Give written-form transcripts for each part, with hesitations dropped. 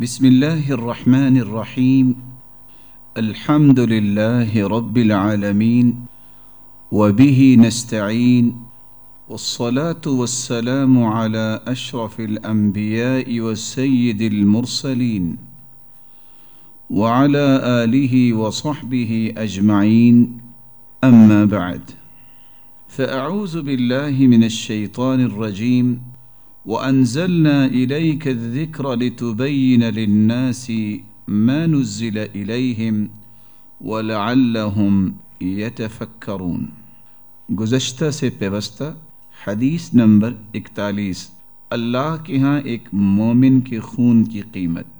بسم الله الرحمن الرحيم الحمد لله رب العالمين وبه نستعين والصلاة والسلام على أشرف الأنبياء والسيد المرسلين وعلى آله وصحبه أجمعين أما بعد فأعوذ بالله من الشيطان الرجيم وأنزلنا إليك الذكر لتبين للناس ما نزل إليهم ولعلهم يتفكرون۔ گزشتہ سے پیوستہ حدیث نمبر 41، اللہ کے ہاں ایک مومن کے خون کی قیمت۔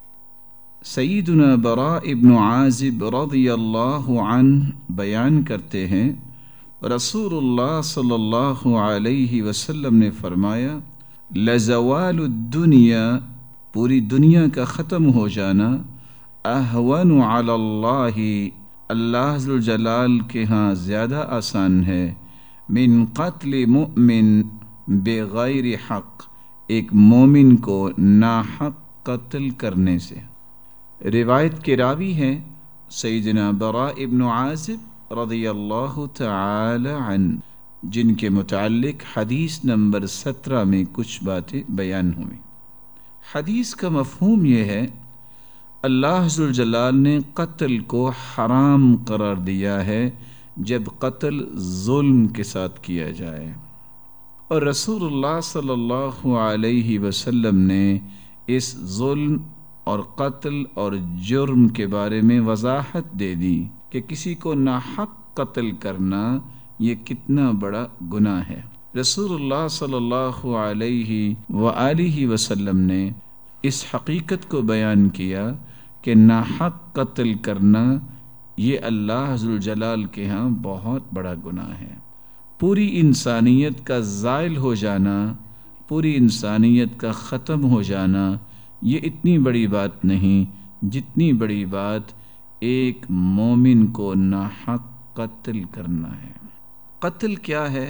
سیدنا براء ابن عازب رضی اللہ عنہ بیان کرتے ہیں، رسول اللہ صلی اللہ علیہ وسلم نے فرمایا، لزوال الدنیا، پوری دنیا کا ختم ہو جانا، اہون علی اللہ، اللہ ذوالجلال کے ہاں زیادہ آسان ہے، من قتل مؤمن بغیر حق، ایک مومن کو ناحق قتل کرنے سے۔ روایت کے راوی ہیں سیدنا براء ابن عازب رضی اللہ تعالی عنہ، جن کے متعلق حدیث نمبر 17 میں کچھ باتیں بیان ہوئیں۔ حدیث کا مفہوم یہ ہے، اللہ ذوالجلال نے قتل کو حرام قرار دیا ہے جب قتل ظلم کے ساتھ کیا جائے، اور رسول اللہ صلی اللہ علیہ وسلم نے اس ظلم اور قتل اور جرم کے بارے میں وضاحت دے دی کہ کسی کو ناحق قتل کرنا یہ کتنا بڑا گناہ ہے۔ رسول اللہ صلی اللہ علیہ وآلہ وسلم نے اس حقیقت کو بیان کیا کہ ناحق قتل کرنا یہ اللہ ذوالجلال کے ہاں بہت بڑا گناہ ہے۔ پوری انسانیت کا زائل ہو جانا، پوری انسانیت کا ختم ہو جانا، یہ اتنی بڑی بات نہیں جتنی بڑی بات ایک مومن کو ناحق قتل کرنا ہے۔ قتل کیا ہے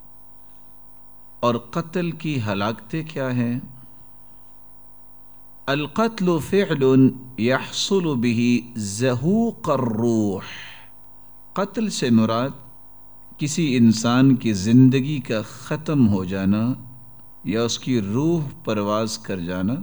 اور قتل کی ہلاکتیں کیا ہیں؟ القتل فعل يحصل به زهوق الروح، قتل سے مراد کسی انسان کی زندگی کا ختم ہو جانا یا اس کی روح پرواز کر جانا۔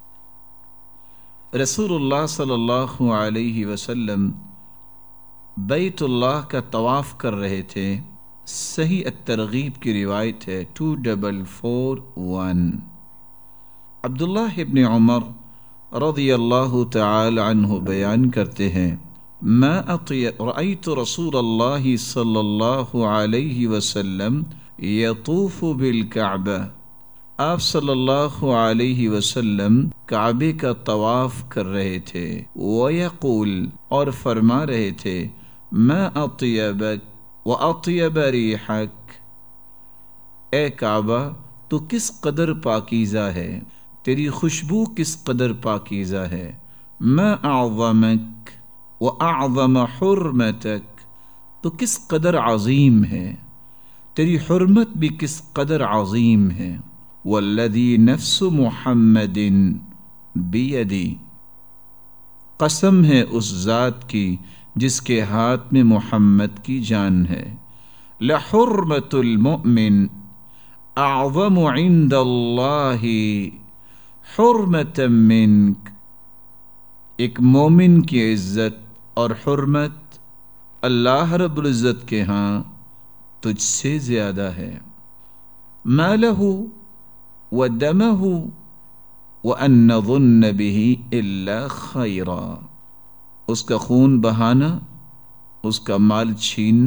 رسول اللہ صلی اللہ علیہ وسلم بیت اللہ کا طواف کر رہے تھے، صحیح الترغیب کی روایت ہے 2441۔ عبداللہ ابن عمر رضی اللہ تعالی عنہ بیان کرتے ہیں، رأیت رسول اللہ صلی اللہ علیہ وسلم یطوف بالکعبہ، آپ صلی اللہ علیہ وسلم کعبے کا طواف کر رہے تھے، ویقول، اور فرما رہے تھے، ما اطیبک وَأَطْيَبَ رِيحَكَ، اے کعبہ تو کس قدر پاکیزہ ہے، تیری خوشبو کس قدر پاکیزہ ہے، مَا أَعْظَمَكَ وَأَعْظَمَ حُرْمَتَكَ، تو کس قدر عظیم ہے، تیری حرمت بھی کس قدر عظیم ہے، وَالَّذِي نَفْسُ مُحَمَّدٍ بِيَدِي، قسم ہے اس ذات کی جس کے ہاتھ میں محمد کی جان ہے، لحرمت المؤمن اعظم عند اللہ حرمتا منک، ایک مومن کی عزت اور حرمت اللہ رب العزت کے ہاں تجھ سے زیادہ ہے، مالہ ودمہ وان نظن به الا خیرا، اس کا خون بہانا، اس کا مال چھیننا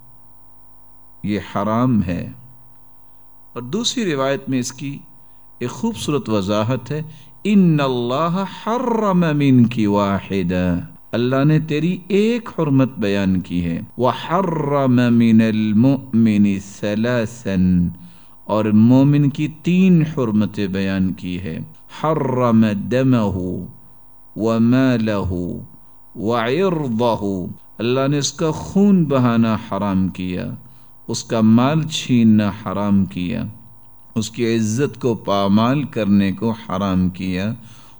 یہ حرام ہے۔ اور دوسری روایت میں اس کی ایک خوبصورت وضاحت ہے، ان اللہ حرم منک واحدہ، اللہ نے تیری ایک حرمت بیان کی ہے، وحرم من المؤمن ثلاثا، اور مومن کی 3 حرمتیں بیان کی ہے، حرم دمہ ومالہ وعرضہ، اللہ نے اس کا خون بہانا حرام کیا، اس کا مال چھیننا حرام کیا، اس کی عزت کو پامال کرنے کو حرام کیا،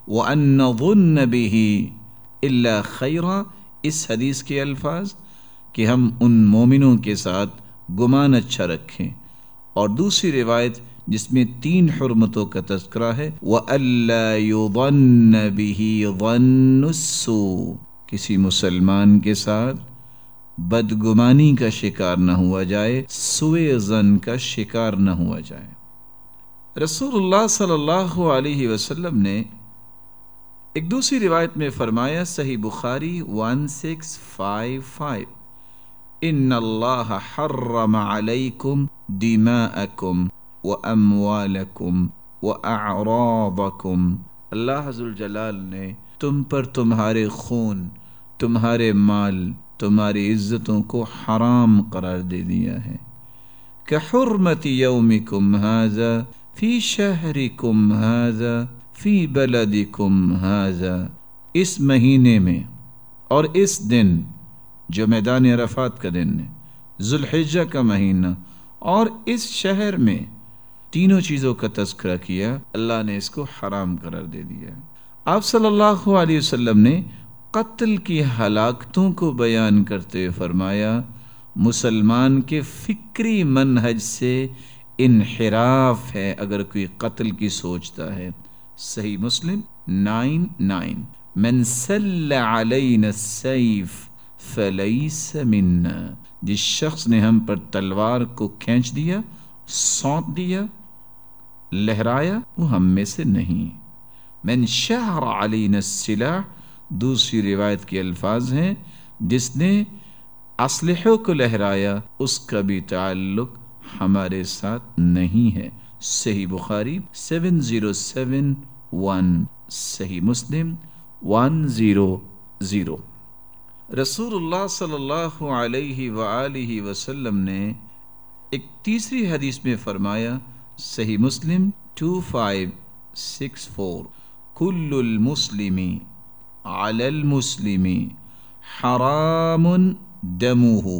وَأَن نَظُنَّ بِهِ إِلَّا خَيْرًا، اس حدیث کے الفاظ کہ ہم ان مومنوں کے ساتھ گمان اچھا رکھیں، اور دوسری روایت جس میں 3 حرمتوں کا تذکرہ ہے، وَأَلَّا يُظَنَّ بِهِ ظَنُّ السُّوءِ، کسی مسلمان کے ساتھ بدگمانی کا شکار نہ ہوا جائے، سوء ظن کا شکار نہ ہوا جائے۔ رسول اللہ صلی اللہ علیہ وسلم نے ایک دوسری روایت میں فرمایا، صحیح بخاری 1655، ان اللہ حرم علیکم دماءکم واموالکم واعراضکم، اللہ عز الجلال نے تم پر تمہارے خون، تمہارے مال، تمہاری عزتوں کو حرام قرار دے دیا ہے، کحرمت یومکم ھذا فی شہرکم ھذا فی بلدکم ھذا، اس مہینے میں اور اس دن جو میدان عرفات کا دن ہے، ذوالحجہ کا مہینہ، اور اس شہر میں، تینوں چیزوں کا تذکرہ کیا، اللہ نے اس کو حرام قرار دے دیا۔ آپ صلی اللہ علیہ وسلم نے قتل کی ہلاکتوں کو بیان کرتے ہوئے فرمایا، مسلمان کے فکری منہج سے انحراف ہے اگر کوئی قتل کی سوچتا ہے۔ صحیح مسلم 99، من سل علینا السیف فلیس منا، جس شخص نے ہم پر تلوار کو کھینچ دیا، سونت دیا، لہرایا، وہ ہم میں سے نہیں۔ من شہر علینا السلاح، دوسری روایت کے الفاظ ہیں، جس نے اسلحوں کو لہرایا اس کا بھی تعلق ہمارے ساتھ نہیں ہے۔ صحیح بخاری 7071، صحیح مسلم 100۔ رسول اللہ صلی اللہ علیہ وآلہ وسلم نے ایک تیسری حدیث میں فرمایا، صحیح مسلم 2564، کل المسلم علی المسلم حرام دمہ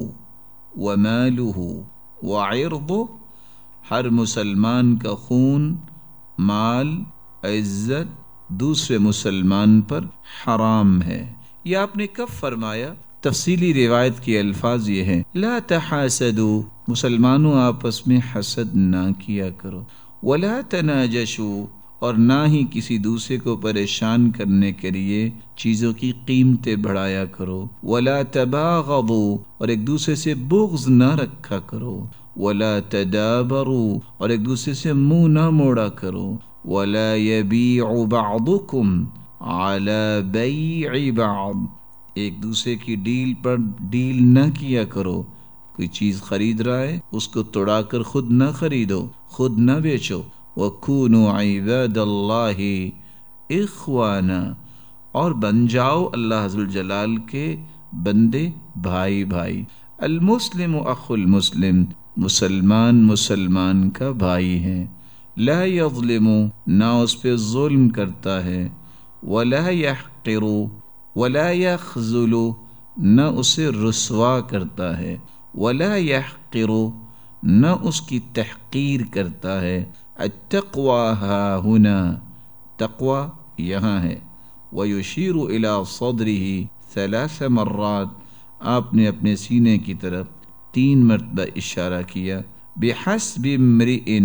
ومالہ وعرضہ، ہر مسلمان کا خون، مال، عزت دوسرے مسلمان پر حرام ہے۔ یہ آپ نے کب فرمایا؟ تفصیلی روایت کے الفاظ یہ ہیں، لا تحاسدوا، مسلمانوں آپس میں حسد نہ کیا کرو، ولا تناجشوا، اور نہ ہی کسی دوسرے کو پریشان کرنے کے لیے چیزوں کی قیمتیں بڑھایا کرو، ولا تباغضوا، اور ایک دوسرے سے بغض نہ رکھا کرو، ولا تدابروا، اور ایک دوسرے سے منہ نہ موڑا کرو، ولا يبيع بعضكم على بيع بعض، ایک دوسرے کی ڈیل پر ڈیل نہ کیا کرو، کوئی چیز خرید رہا ہے اس کو توڑا کر خود نہ خریدو، خود نہ بیچو، وَكُونُوا عِبَادَ اللَّهِ إِخْوَانًا، اور بن جاؤ اللہ عز الجلال کے بندے، بھائی بھائی۔ المسلم اخو المسلم، مسلمان مسلمان کا بھائی ہے، لا یظلم، نہ اس پہ ظلم کرتا ہے، ولا یحقر، ولا یخذل، نہ اسے رسوا کرتا ہے، ولا یحقر، نہ اس کی تحقیر کرتا ہے۔ التقوی ہا ہنا، تقوی یہاں ہے۔ ویشیر الی صدرہ 3 مرات، آپ نے اپنے سینے کی طرف 3 مرتبہ اشارہ کیا۔ بحسب امرئ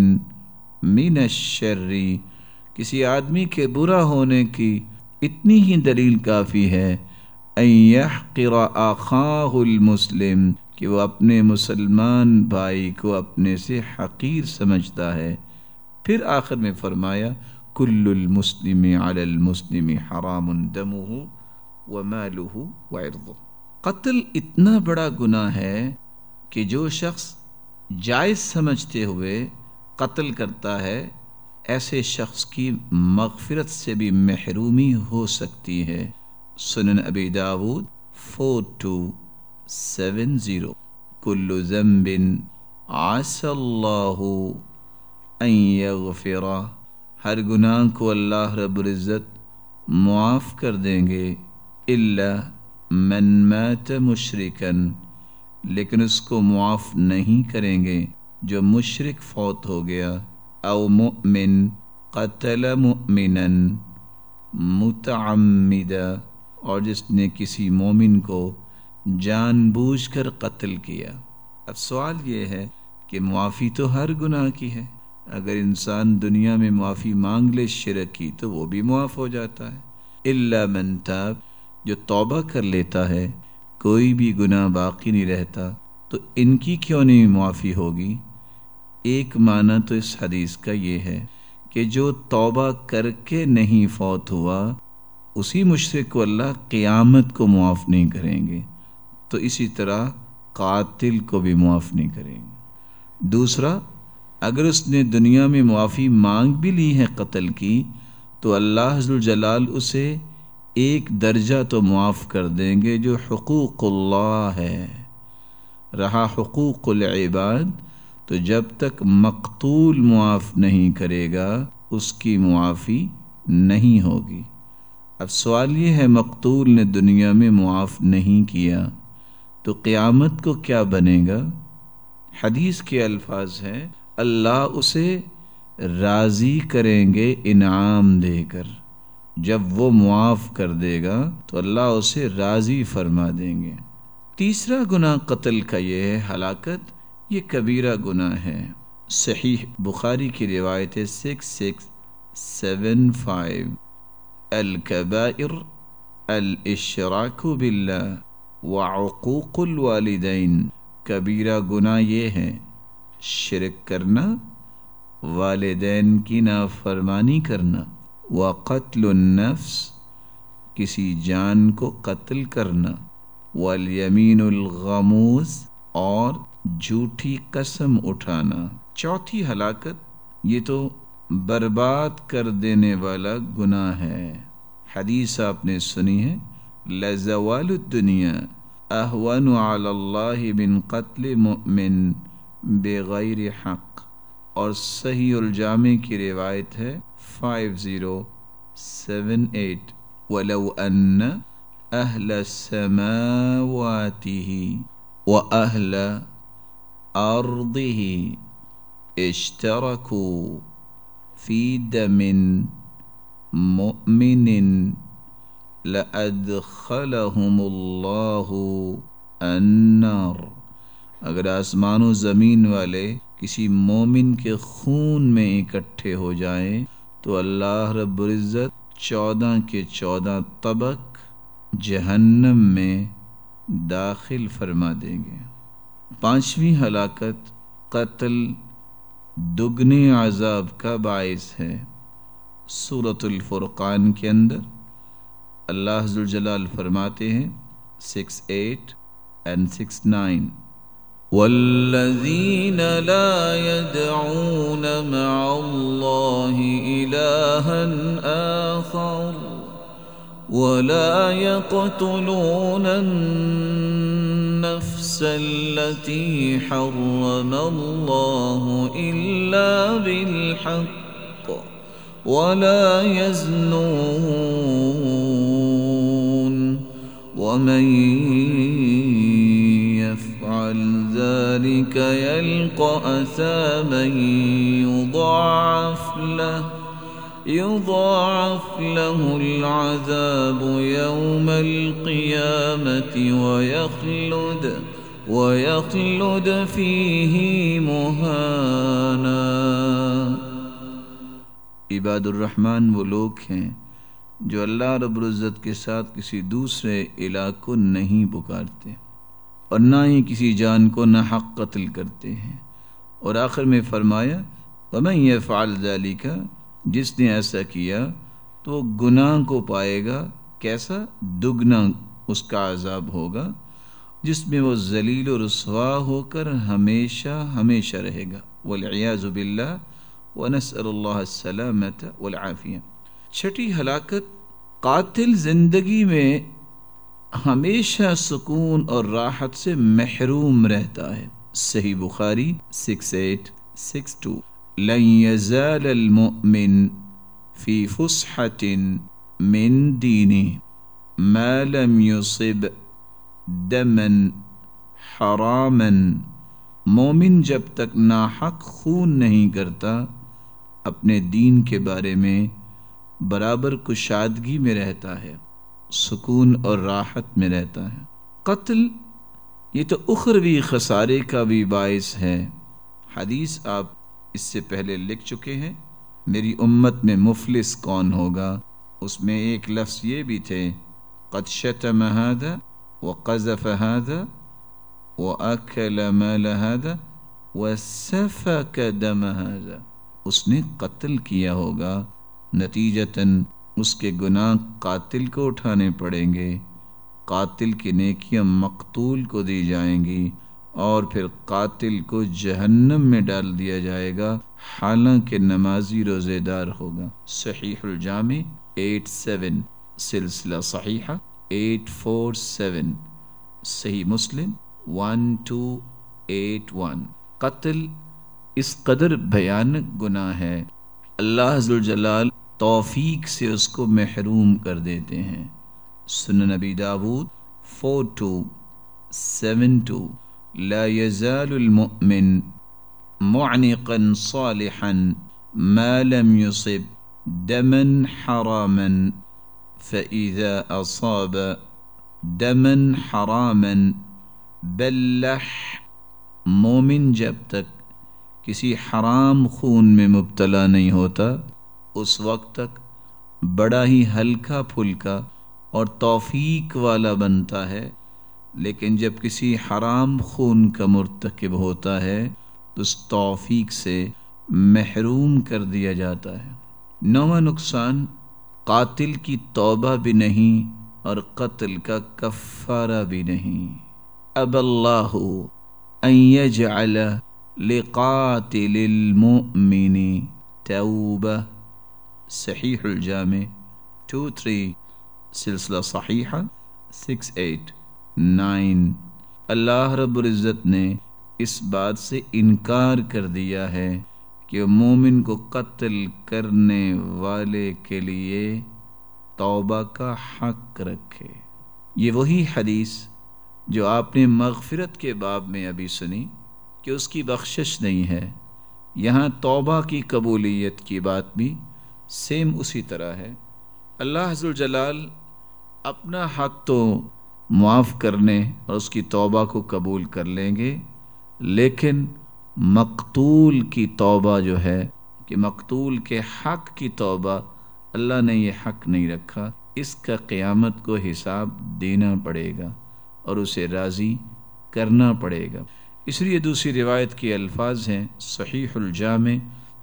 من الشر، کسی آدمی کے برا ہونے کی اتنی ہی دلیل کافی ہے، ان یحقر اخاہ المسلم، کہ وہ اپنے مسلمان بھائی کو اپنے سے حقیر سمجھتا ہے۔ پھر آخر میں فرمایا، کل المسلم علی المسلم حرام دمہ ومالہ وعرضہ، قتل اتنا بڑا گناہ ہے کہ جو شخص جائز سمجھتے ہوئے قتل کرتا ہے، ایسے شخص کی مغفرت سے بھی محرومی ہو سکتی ہے۔ سنن ابی داود 4270، کل ذنب عسى اللہ ان یغفر، ہر گناہ کو اللہ رب العزت معاف کر دیں گے، الا من مات مشرکا، لیکن اس کو معاف نہیں کریں گے جو مشرک فوت ہو گیا، او مؤمن قتل مؤمنا، متعمدہ، اور جس نے کسی مومن کو جان بوجھ کر قتل کیا۔ اب سوال یہ ہے کہ معافی تو ہر گناہ کی ہے، اگر انسان دنیا میں معافی مانگ لے شرک کی تو وہ بھی معاف ہو جاتا ہے، الا من تاب، جو توبہ کر لیتا ہے کوئی بھی گناہ باقی نہیں رہتا، تو ان کی کیوں نہیں معافی ہوگی؟ ایک معنی تو اس حدیث کا یہ ہے کہ جو توبہ کر کے نہیں فوت ہوا اسی مشرک کو اللہ قیامت کو معاف نہیں کریں گے، تو اسی طرح قاتل کو بھی معاف نہیں کریں گے۔ دوسرا، اگر اس نے دنیا میں معافی مانگ بھی لی ہے قتل کی، تو اللہ ذو الجلال اسے ایک درجہ تو معاف کر دیں گے جو حقوق اللہ ہے۔ رہا حقوق العباد، تو جب تک مقتول معاف نہیں کرے گا اس کی معافی نہیں ہوگی۔ اب سوال یہ ہے، مقتول نے دنیا میں معاف نہیں کیا تو قیامت کو کیا بنے گا؟ حدیث کے الفاظ ہیں، اللہ اسے راضی کریں گے انعام دے کر، جب وہ معاف کر دے گا تو اللہ اسے راضی فرما دیں گے۔ تیسرا گناہ قتل کا یہ ہے ہلاکت، یہ کبیرہ گناہ ہے۔ صحیح بخاری کی روایت 6675، الکبائر الاشراک باللہ وعقوق الوالدین، کبیرہ گناہ یہ ہے شرک کرنا، والدین کی نافرمانی کرنا، وقتل النفس، کسی جان کو قتل کرنا، والیمین الغموس، اور جھوٹی قسم اٹھانا۔ چوتھی ہلاکت، یہ تو برباد کر دینے والا گناہ ہے۔ حدیث آپ نے سنی ہے، لزوال الدنیا اہون علی اللہ من قتل مؤمن بغیر حق، اور صحیح الجامع کی روایت ہے 5078، وَلَوْ أَنَّ أَهْلَ سَمَاوَاتِهِ وَأَهْلَ أَرْضِهِ اشْتَرَكُوا فِي دَمٍ مُؤْمِنٍ لَأَدْخَلَهُمُ اللَّهُ النَّارَ، اگر آسمان و زمین والے کسی مومن کے خون میں اکٹھے ہو جائیں تو اللہ رب العزت 14 کے 14 طبق جہنم میں داخل فرما دیں گے۔ پانچویں ہلاکت، قتل دگنے عذاب کا باعث ہے۔ سورۃ الفرقان کے اندر اللہ ذو الجلال فرماتے ہیں 68 and 69، والذین لا يدعون مع اللہ الہا آخر ولا يقتلون النفس التي حرم الله إلا بالحق ولا يزنون ومن يفعل ذلك يلقى أثاما يضاعف له العذاب يوم القيامة ويخلد فيه مهانا۔ عباد الرحمن وہ لوگ ہیں جو اللہ رب العزت کے ساتھ کسی دوسرے الہ کو نہیں پکارتے اور نہ ہی کسی جان کو نہ حق قتل کرتے ہیں، اور آخر میں فرمایا وَمَن يَفْعَلْ ذَلِكَ، جس نے ایسا کیا تو گناہ کو پائے گا، کیسا؟ دگنا اس کا عذاب ہوگا جس میں وہ ذلیل و رسوا ہو کر ہمیشہ ہمیشہ رہے گا، والعیاذ باللہ، ونسأل اللہ السلامۃ والعافیہ۔ چھٹی ہلاکت، قاتل زندگی میں ہمیشہ سکون اور راحت سے محروم رہتا ہے۔ صحیح بخاری 6862، لن يزال المؤمن في فسحة من دينه ما لم يصب دما حراما، مومن جب تک ناحق خون نہیں کرتا اپنے دین کے بارے میں برابر کشادگی میں رہتا ہے، سکون اور راحت میں رہتا ہے۔ قتل یہ تو اخروی خسارے کا بھی باعث ہے۔ حدیث آپ اس سے پہلے لکھ چکے ہیں، میری امت میں مفلس کون ہوگا، اس میں ایک لفظ یہ بھی تھے، قد شتم هذا وقذف هذا وأكل مال هذا وسفك دم هذا۔ اس نے قتل کیا ہوگا، نتیجتاً اس کے گناہ قاتل کو اٹھانے پڑیں گے، قاتل کی نیکیاں مقتول کو دی جائیں گی، اور پھر قاتل کو جہنم میں ڈال دیا جائے گا حالانکہ نمازی روزے دار ہوگا۔ صحیح الجامع 87، سلسلہ صحیحہ 847، صحیح مسلم 1281۔ قتل اس قدر بھیانک گناہ ہے، اللہ ذوالجلال توفیق سے اس کو محروم کر دیتے ہیں۔ سنن نبی داود 4272، لا يزال المؤمن معنقا صالحا ما لم يصب دما حراما فإذا أصاب دما حراما بلح، مومن جب تک کسی حرام خون میں مبتلا نہیں ہوتا اس وقت تک بڑا ہی ہلکا پھلکا اور توفیق والا بنتا ہے، لیکن جب کسی حرام خون کا مرتکب ہوتا ہے تو اس توفیق سے محروم کر دیا جاتا ہے۔ نواں نقصان، قاتل کی توبہ بھی نہیں اور قتل کا کفارہ بھی نہیں۔ اب اللہ ان یجعل لقاتل المؤمن توبہ، صحیح الجامع 23، سلسلہ صحیحہ 689۔ اللہ رب العزت نے اس بات سے انکار کر دیا ہے کہ مومن کو قتل کرنے والے کے لیے توبہ کا حق رکھے۔ یہ وہی حدیث جو آپ نے مغفرت کے باب میں ابھی سنی کہ اس کی بخشش نہیں ہے، یہاں توبہ کی قبولیت کی بات بھی سیم اسی طرح ہے۔ اللہ ذوالجلال اپنا حق تو معاف کرنے اور اس کی توبہ کو قبول کر لیں گے، لیکن مقتول کی توبہ جو ہے کہ مقتول کے حق کی توبہ اللہ نے یہ حق نہیں رکھا، اس کا قیامت کو حساب دینا پڑے گا اور اسے راضی کرنا پڑے گا۔ اس لیے دوسری روایت کے الفاظ ہیں، صحیح الجامع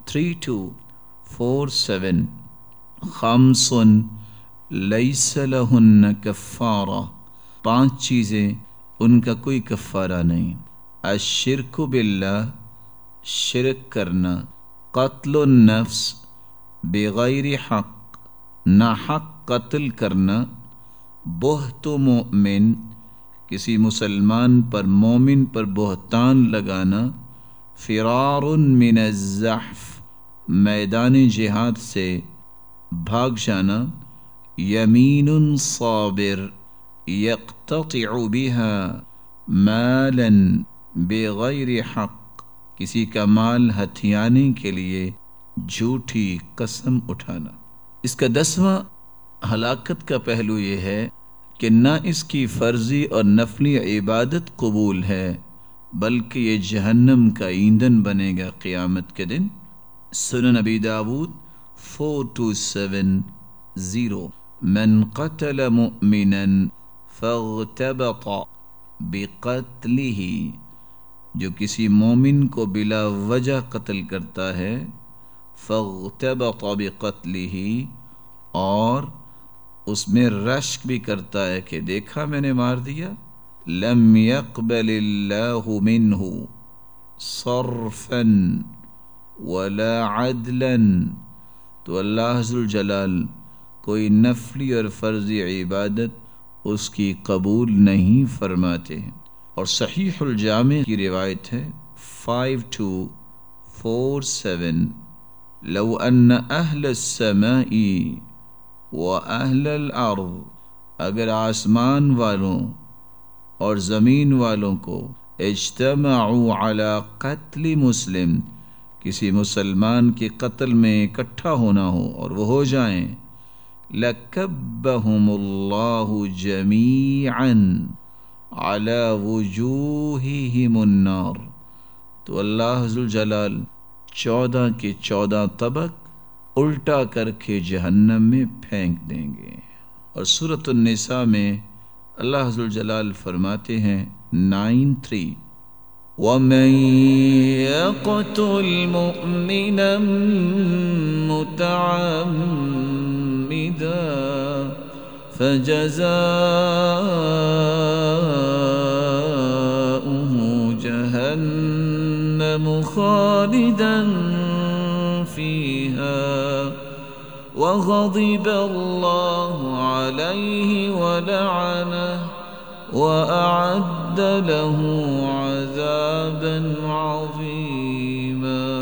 3247، خمس لیس لہن کفارہ، 5 چیزیں ان کا کوئی کفارہ نہیں۔ الشرک باللہ، شرک کرنا، قتل النفس بغیر حق، ناحق قتل کرنا، بہت مؤمن، کسی مسلمان پر مومن پر بہتان لگانا، فرار من الزحف، میدان جہاد سے بھاگ جانا، یمین صابر یقتطع بها مالا بغیر حق، کسی کا مال ہتھیانے کے لیے جھوٹی قسم اٹھانا۔ اس کا 10واں ہلاکت کا پہلو یہ ہے کہ نہ اس کی فرضی اور نفلی عبادت قبول ہے بلکہ یہ جہنم کا ایندھن بنے گا قیامت کے دن۔ سنن نبی داود 4270، من قتل مؤمنا فاغتبط بقتله، جو کسی مومن کو بلا وجہ قتل کرتا ہے، فاغتبط بقتله، اور اس میں رشک بھی کرتا ہے کہ دیکھا میں نے مار دیا، لم يقبل اللہ منہ صرفا ولا عدلا، تو اللہ ذوالجلال کوئی نفلی اور فرضی عبادت اس کی قبول نہیں فرماتے ہیں۔ اور صحیح الجامع کی روایت ہے 5247، لو ان اہل السماء واہل الارض، اگر آسمان والوں اور زمین والوں کو اجتمعوا علی قتل مسلم، کسی مسلمان کے قتل میں اکٹھا ہونا ہو اور وہ ہو جائیں، لَكَبَّهُمُ اللَّهُ جَمِيعًا عَلَى وُجُوهِهِمُ النَّارِ، تو اللہ ذوالجلال 14 کے 14 طبق الٹا کر کے جہنم میں پھینک دیں گے۔ اور سورۃ النساء میں اللہ ذوالجلال فرماتے ہیں 9:3 وَمَن يَقْتُلْ مُؤْمِنًا مُتَعَمِّدًا فَجَزَاؤُهُ جَهَنَّمُ خَالِدًا فِيهَا وَغَضِبَ اللَّهُ عَلَيْهِ وَلَعَنَهُ وَأَعَدَّ لَهُ عَذَابًا عَظِيمًا۔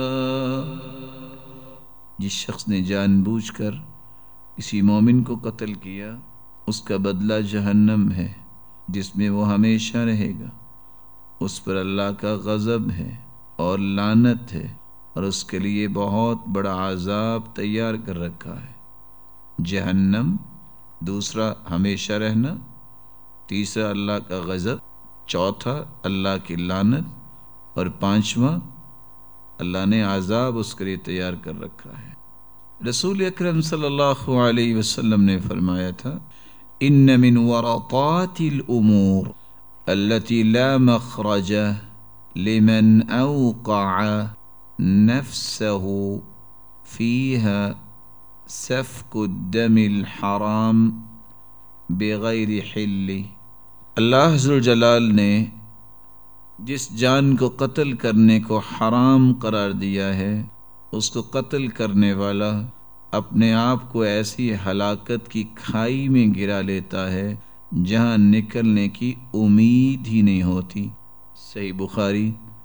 جس شخص نے جان بوجھ کر کسی مومن کو قتل کیا، اس کا بدلہ جہنم ہے جس میں وہ ہمیشہ رہے گا، اس پر اللہ کا غضب ہے اور لعنت ہے، اور اس کے لیے بہت بڑا عذاب تیار کر رکھا ہے۔ جہنم، دوسرا ہمیشہ رہنا، تیسرا اللہ کا غضب، چوتھا اللہ کی لعنت، اور پانچواں اللہ نے عذاب اس کے لیے تیار کر رکھا ہے۔ رسول اکرم صلی اللہ علیہ وسلم نے فرمایا تھا ان من ورطات الامور التي لا مخرج لمن اوقع نفسه فيها سفك الدم الحرام بغیر حل۔ اللہ ذوالجلال نے جس جان کو قتل کرنے کو حرام قرار دیا ہے، اس کو قتل کرنے والا اپنے آپ کو ایسی ہلاکت کی کھائی میں گرا لیتا ہے جہاں نکلنے کی امید ہی نہیں ہوتی۔ صحیح بخاری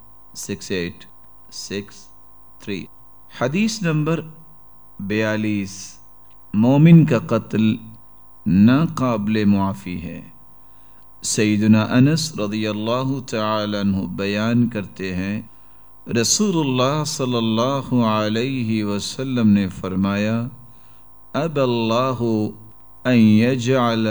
6863۔ حدیث نمبر 42، مومن کا قتل ناقابل معافی ہے۔ سیدنا انس رضی اللہ تعالی عنہ بیان کرتے ہیں رسول اللہ صلی اللہ علیہ وسلم نے فرمایا اب اللہ ان یجعل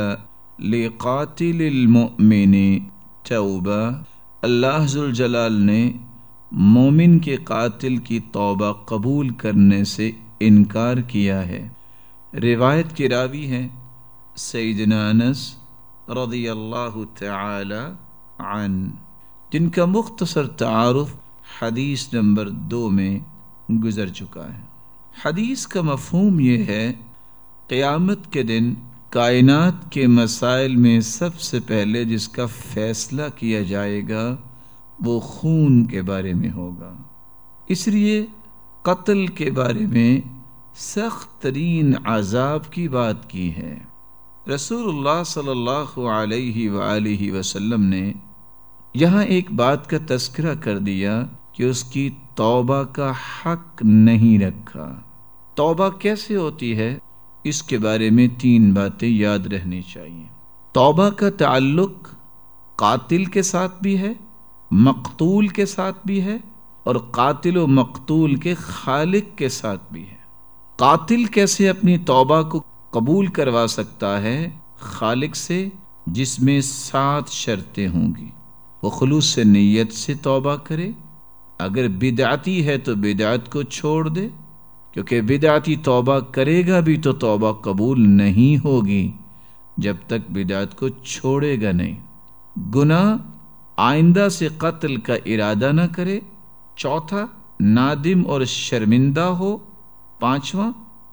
لقاتل المؤمن توبہ، اللہ ذوالجلال نے مومن کے قاتل کی توبہ قبول کرنے سے انکار کیا ہے۔ روایت کے راوی ہیں سیدنا انس رضی اللہ تعالی عنہ، جن کا مختصر تعارف حدیث نمبر 2 میں گزر چکا ہے۔ حدیث کا مفہوم یہ ہے قیامت کے دن کائنات کے مسائل میں سب سے پہلے جس کا فیصلہ کیا جائے گا وہ خون کے بارے میں ہوگا، اس لیے قتل کے بارے میں سخت ترین عذاب کی بات کی ہے۔ رسول اللہ صلی اللہ علیہ وآلہ وسلم نے یہاں ایک بات کا تذکرہ کر دیا کہ اس کی توبہ کا حق نہیں رکھا۔ توبہ کیسے ہوتی ہے، اس کے بارے میں 3 باتیں یاد رہنی چاہیے۔ توبہ کا تعلق قاتل کے ساتھ بھی ہے، مقتول کے ساتھ بھی ہے، اور قاتل و مقتول کے خالق کے ساتھ بھی ہے۔ قاتل کیسے اپنی توبہ کو قبول کروا سکتا ہے؟ خالق سے، جس میں 7 شرطیں ہوں گی۔ وہ خلوص سے نیت سے توبہ کرے، اگر بدعتی ہے تو بدعت کو چھوڑ دے، کیونکہ بدعتی توبہ کرے گا بھی تو توبہ قبول نہیں ہوگی جب تک بدعت کو چھوڑے گا نہیں۔ گناہ آئندہ سے قتل کا ارادہ نہ کرے۔ چوتھا، نادم اور شرمندہ ہو۔ پانچواں،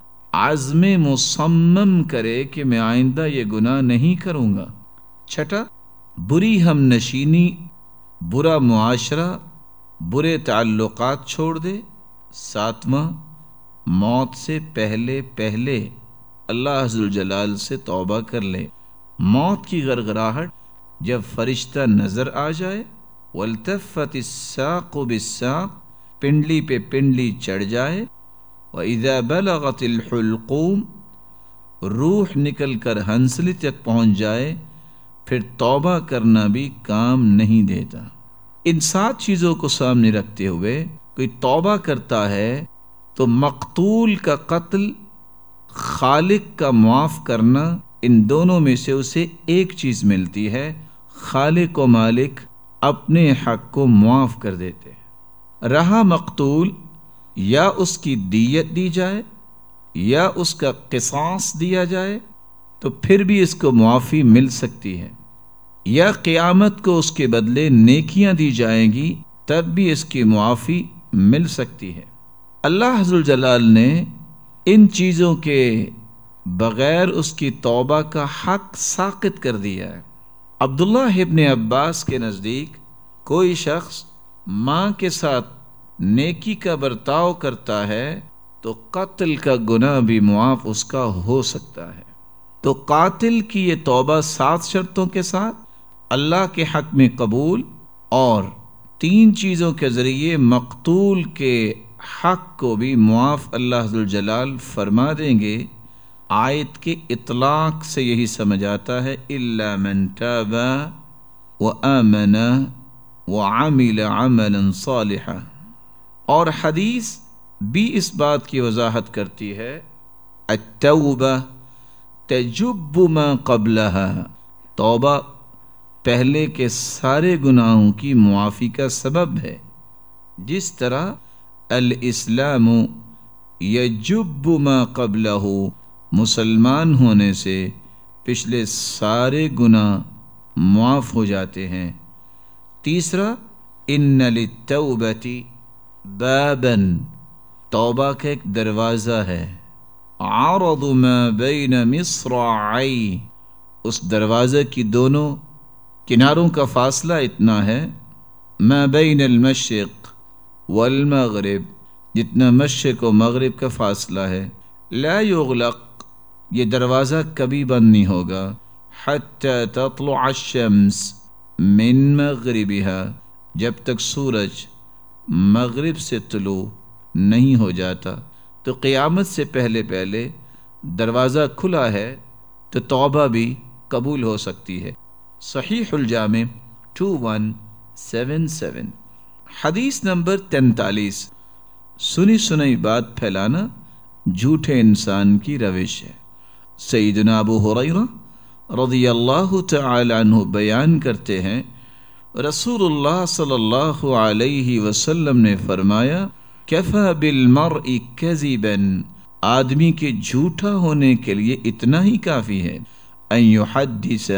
عزم مصمم کرے کہ میں آئندہ یہ گناہ نہیں کروں گا۔ چھٹا، بری ہم نشینی، برا معاشرہ، برے تعلقات چھوڑ دے۔ ساتواں، موت سے پہلے پہلے اللہ ذوالجلال سے توبہ کر لے۔ موت کی غرغراہٹ جب فرشتہ نظر آ جائے، والتفت الساق بالساق، پنڈلی پہ پنڈلی چڑھ جائے، وَإِذَا بَلَغَتِ الْحُلْقُومِ، روح نکل کر ہنسلی تک پہنچ جائے، پھر توبہ کرنا بھی کام نہیں دیتا۔ ان 7 چیزوں کو سامنے رکھتے ہوئے کوئی توبہ کرتا ہے تو مقتول کا قتل خالق کا معاف کرنا، ان دونوں میں سے اسے ایک چیز ملتی ہے، خالق و مالک اپنے حق کو معاف کر دیتے ہیں۔ رہا مقتول، یا اس کی دیت دی جائے یا اس کا قصاص دیا جائے تو پھر بھی اس کو معافی مل سکتی ہے، یا قیامت کو اس کے بدلے نیکیاں دی جائیں گی تب بھی اس کی معافی مل سکتی ہے۔ اللہ ذوالجلال نے ان چیزوں کے بغیر اس کی توبہ کا حق ساقط کر دیا ہے۔ عبداللہ ابن عباس کے نزدیک کوئی شخص ماں کے ساتھ نیکی کا برتاؤ کرتا ہے تو قتل کا گناہ بھی معاف اس کا ہو سکتا ہے۔ تو قاتل کی یہ توبہ 7 شرطوں کے ساتھ اللہ کے حق میں قبول، اور 3 چیزوں کے ذریعے مقتول کے حق کو بھی معاف اللہ ذوالجلال فرما دیں گے۔ آیت کے اطلاق سے یہی سمجھ آتا ہے الا من تاب وآمن وعمل عملا صالحا، اور حدیث بھی اس بات کی وضاحت کرتی ہے التوبہ تجب ما قبلها، توبہ پہلے کے سارے گناہوں کی معافی کا سبب ہے، جس طرح الاسلام یجب ما قبلہ، مسلمان ہونے سے پچھلے سارے گناہ معاف ہو جاتے ہیں۔ تیسرا ان للتوبۃ بابا، توبہ کا ایک دروازہ ہے، عرض ما بین مصراعی، اس دروازے کی دونوں کناروں کا فاصلہ اتنا ہے، ما بین المشرق والمغرب، جتنا مشرق و مغرب کا فاصلہ ہے، لا یغلق، یہ دروازہ کبھی بند نہیں ہوگا، حتی تطلع الشمس من مغربها، جب تک سورج مغرب سے طلوع نہیں ہو جاتا۔ تو قیامت سے پہلے پہلے دروازہ کھلا ہے تو توبہ بھی قبول ہو سکتی ہے۔ صحیح الجامع 2177۔ حدیث نمبر 43، سنی سنائی بات پھیلانا جھوٹے انسان کی روش ہے۔ سیدنا ابو ہریرہ رضی اللہ تعالی عنہ بیان کرتے ہیں رسول اللہ صلی اللہ علیہ وسلم نے فرمایا کفی بالمرء کذبا، آدمی کے جھوٹا ہونے کے لیے اتنا ہی کافی ہے ان یحدث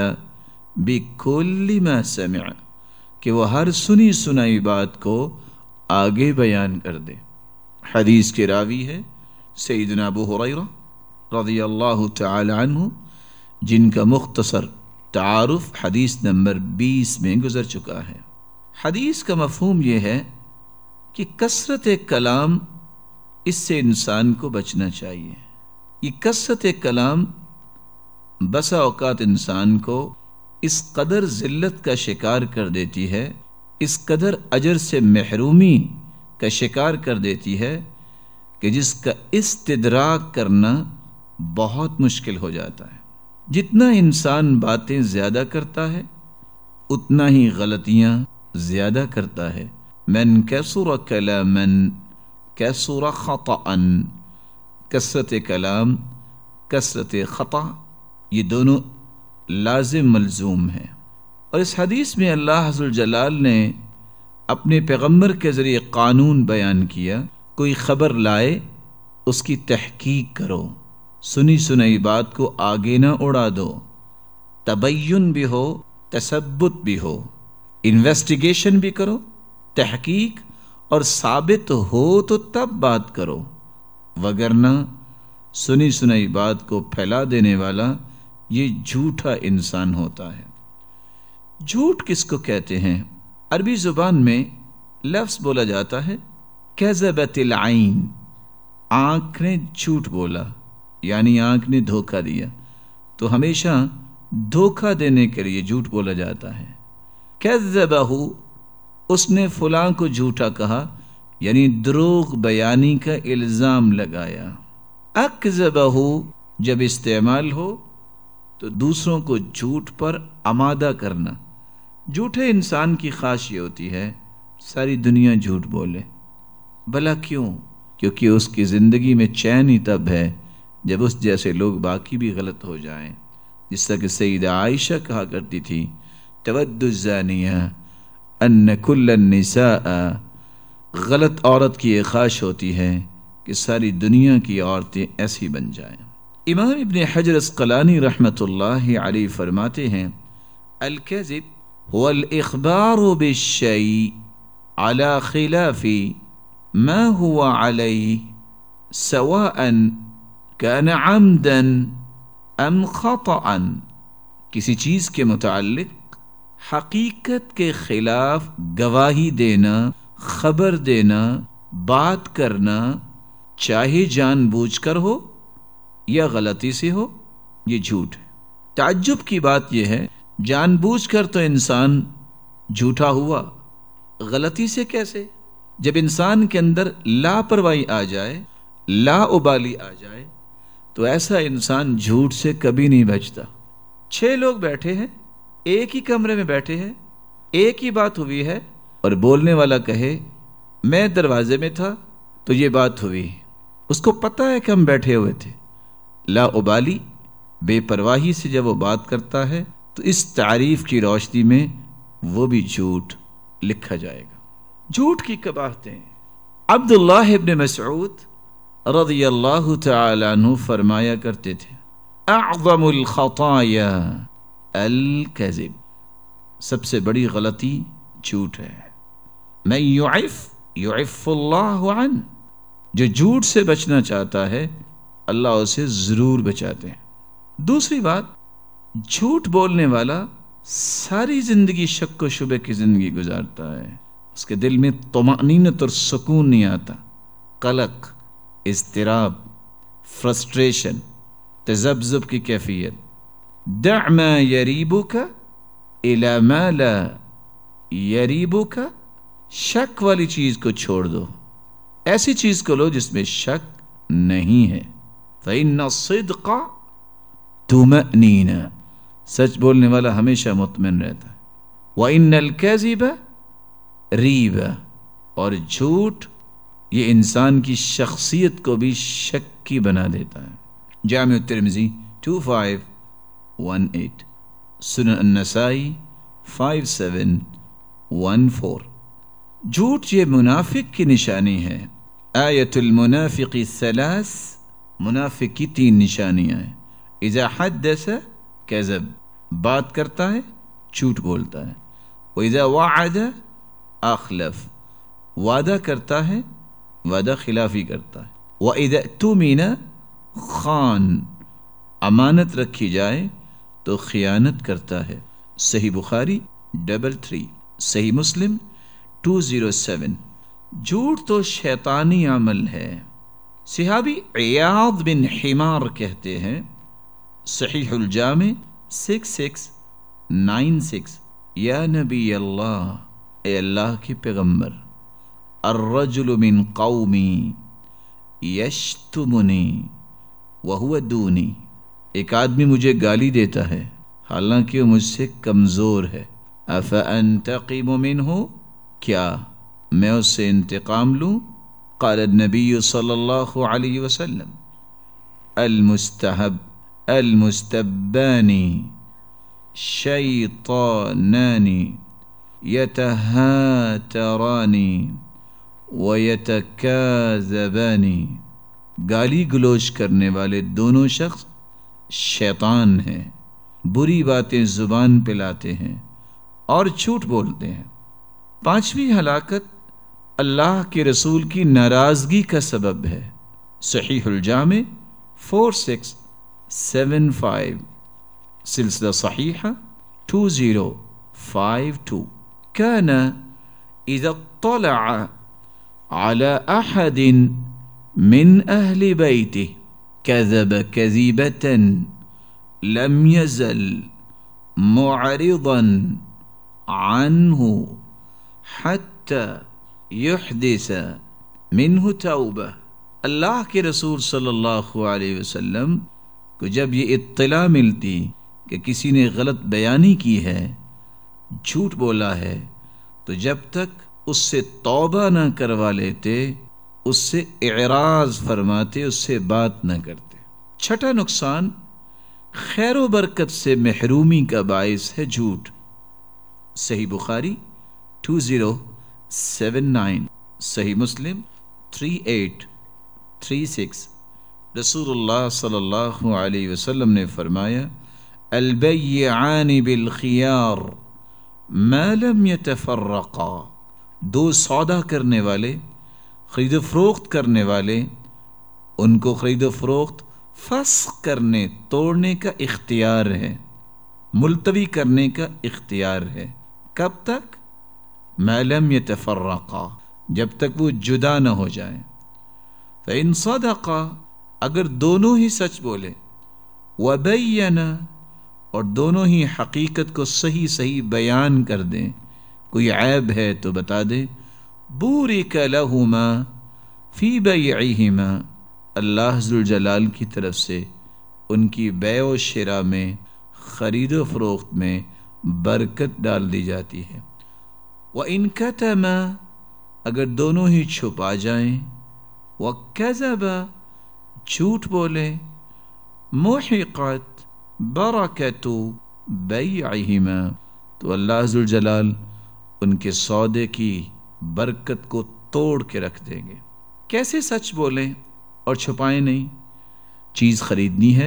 بکل ما سمع، کہ وہ ہر سنی سنائی بات کو آگے بیان کر دے۔ حدیث کے راوی ہے سیدنا ابو ہریرہ رضی اللہ تعالی عنہ، جن کا مختصر تعارف حدیث نمبر 20 میں گزر چکا ہے۔ حدیث کا مفہوم یہ ہے کہ کثرت کلام، اس سے انسان کو بچنا چاہیے۔ یہ کثرت کلام بسا اوقات انسان کو اس قدر ذلت کا شکار کر دیتی ہے، اس قدر اجر سے محرومی کا شکار کر دیتی ہے کہ جس کا استدراک کرنا بہت مشکل ہو جاتا ہے۔ جتنا انسان باتیں زیادہ کرتا ہے اتنا ہی غلطیاں زیادہ کرتا ہے۔ من کثر کلاما کثر خطأ، کثرت کلام کثرت خطا، یہ دونوں لازم ملزوم ہیں۔ اور اس حدیث میں اللہ ذوالجلال نے اپنے پیغمبر کے ذریعے قانون بیان کیا، کوئی خبر لائے اس کی تحقیق کرو، سنی سنائی بات کو آگے نہ اڑا دو، تبین بھی ہو تثبت بھی ہو، انویسٹیگیشن بھی کرو، تحقیق اور ثابت ہو تو تب بات کرو، وگرنہ سنی سنائی بات کو پھیلا دینے والا یہ جھوٹا انسان ہوتا ہے۔ جھوٹ کس کو کہتے ہیں؟ عربی زبان میں لفظ بولا جاتا ہے کذبت العین، آنکھ نے جھوٹ بولا، یعنی آنکھ نے دھوکہ دیا، تو ہمیشہ دھوکہ دینے کے لیے جھوٹ بولا جاتا ہے۔ کذبہ، اس نے فلاں کو جھوٹا کہا، یعنی دروغ بیانی کا الزام لگایا۔ اکذبہ، جب استعمال ہو تو دوسروں کو جھوٹ پر آمادہ کرنا۔ جھوٹے انسان کی خواہش یہ ہوتی ہے ساری دنیا جھوٹ بولے۔ بھلا کیوں؟ کیونکہ اس کی زندگی میں چین ہی تب ہے جب اس جیسے لوگ باقی بھی غلط ہو جائیں. جس طرح کہ سیدہ عائشہ کہا کرتی تھی تود الزانیہ ان کل النساء، غلط عورت کی یہ خواہش ہوتی ہے کہ ساری دنیا کی عورتیں ایسی بن جائیں. امام ابن حجر اسقلانی رحمۃ اللہ علیہ فرماتے ہیں الکذب هو الاخبار بالشیء على خلاف ما هو عليه سواء كان عمدا ام خطأ. کسی چیز کے متعلق حقیقت کے خلاف گواہی دینا، خبر دینا، بات کرنا، چاہے جان بوجھ کر ہو یا غلطی سے ہو، یہ جھوٹ ہے. تعجب کی بات یہ ہے جان بوجھ کر تو انسان جھوٹا ہوا، غلطی سے کیسے؟ جب انسان کے اندر لاپرواہی آ جائے، لا ابالی آ جائے، تو ایسا انسان جھوٹ سے کبھی نہیں بچتا. 6 لوگ بیٹھے ہیں، ایک ہی کمرے میں بیٹھے ہیں، ایک ہی بات ہوئی ہے، اور بولنے والا کہے میں دروازے میں تھا تو یہ بات ہوئی، اس کو پتہ ہے کہ ہم بیٹھے ہوئے تھے. لا ابالی، بے پرواہی سے جب وہ بات کرتا ہے تو اس تعریف کی روشنی میں وہ بھی جھوٹ لکھا جائے گا. جھوٹ کی قباحتیں. عبداللہ ابن مسعود رضی اللہ تعالی عنہ فرمایا کرتے تھے اعظم الخطایا الکذب، سب سے بڑی غلطی جھوٹ ہے. من یعف اللہ عنہ، جو جھوٹ سے بچنا چاہتا ہے اللہ اسے ضرور بچاتے ہیں. دوسری بات، جھوٹ بولنے والا ساری زندگی شک و شبے کی زندگی گزارتا ہے، اس کے دل میں طمأنینت اور سکون نہیں آتا، قلق، اضطراب، فرسٹریشن، تذبذب کی کیفیت. دع ما یریبک الی ما لا یریبک، شک والی چیز کو چھوڑ دو، ایسی چیز کو لو جس میں شک نہیں ہے. فإن الصدق طمأنینہ، سچ بولنے والا ہمیشہ مطمئن رہتا ہے. وإن الکذب ریبہ، اور جھوٹ یہ انسان کی شخصیت کو بھی شکی بنا دیتا ہے. جامع الترمذی 2518، سنن النسائی 5714. جھوٹ یہ منافق کی نشانی ہے. آیت المنافق 3، منافق کی 3 نشانیاں ہیں. اذا حدث کذب، بات کرتا ہے جھوٹ بولتا ہے. واذا وعد اخلف، وعدہ کرتا ہے وعدہ خلافی کرتا ہے. واذا اؤتمن خان، امانت رکھی جائے تو خیانت کرتا ہے. صحیح بخاری 33، صحیح مسلم 207. جھوٹ تو شیطانی عمل ہے. صحابی عیاض بن حمار کہتے ہیں صحیح الجامع 6696، یا نبی اللہ، اے اللہ کے پیغمبر، الرجل من قومی یشتمنی وہو دونی، ایک آدمی مجھے گالی دیتا ہے حالانکہ وہ مجھ سے کمزور ہے. افانتقم منہ، کیا میں اس سے انتقام لوں؟ قال النبی صلی اللہ علیہ وسلم المستبانی شیطانان یتہاتران ویتکاذبان، گالی گلوچ کرنے والے دونوں شخص شیطان ہیں، بری باتیں زبان پہ لاتے ہیں اور جھوٹ بولتے ہیں. 5ویں ہلاکت اللہ کے رسول کی ناراضگی کا سبب ہے. صحیح الجامع 4675، سلسلہ صحیحہ 2052. كان إذا اطلع على أحد من أهل بيته كذب كذبة لم يزل معرضا عنه حتى يحدث منه توبة. اللہ کے رسول صلی اللہ علیہ وسلم کو جب یہ اطلاع ملتی کہ کسی نے غلط بیانی کی ہے، جھوٹ بولا ہے، تو جب تک اس سے توبہ نہ کروا لیتے، اس سے اعراض فرماتے، اس سے بات نہ کرتے. छठा नुकसान खैर व बरकत से महरूमी का बाइस है झूठ। सही बुखारी 2079, सही मुस्लिम 3836। रसूलुल्लाह सल्लल्लाहु अलैहि वसल्लम ने फरमाया, अल-बैय्यानी बिल खियार मा लम यतफर्रक़ा। दो सौदा करने वाले, खरीद फरोख्त करने वाले, उनको खरीद फरोख्त फस्ख करने, तोड़ने का इख्तियार है, मुलतवी करने का इख्तियार है। कब तक? मा लम यतफर्रक़ा, जब तक वो जुदा न हो जाए। फ़इन सदक़ा, अगर दोनों ही सच बोले, वबय्यना, और दोनों ही हकीकत को सही सही बयान कर दें, कोई ऐब है तो बता दे, बूरिक लहुमा फी बैइहिमा, अल्लाह ज़ुल जलाल की तरफ से उनकी बै व शिरा में, खरीद व फरोख्त में बरकत डाल दी जाती है। व इन कतमा, अगर दोनों ही छुपा जाएं, व कज़बा, झूठ बोले, मुहिक़त बरकतु बैइहिमा, तो अल्लाह ज़ुल जलाल उनके सौदे की बरकत को तोड़ के रख देंगे। कैसे सच बोलें और छुपाएं नहीं? चीज़ खरीदनी है,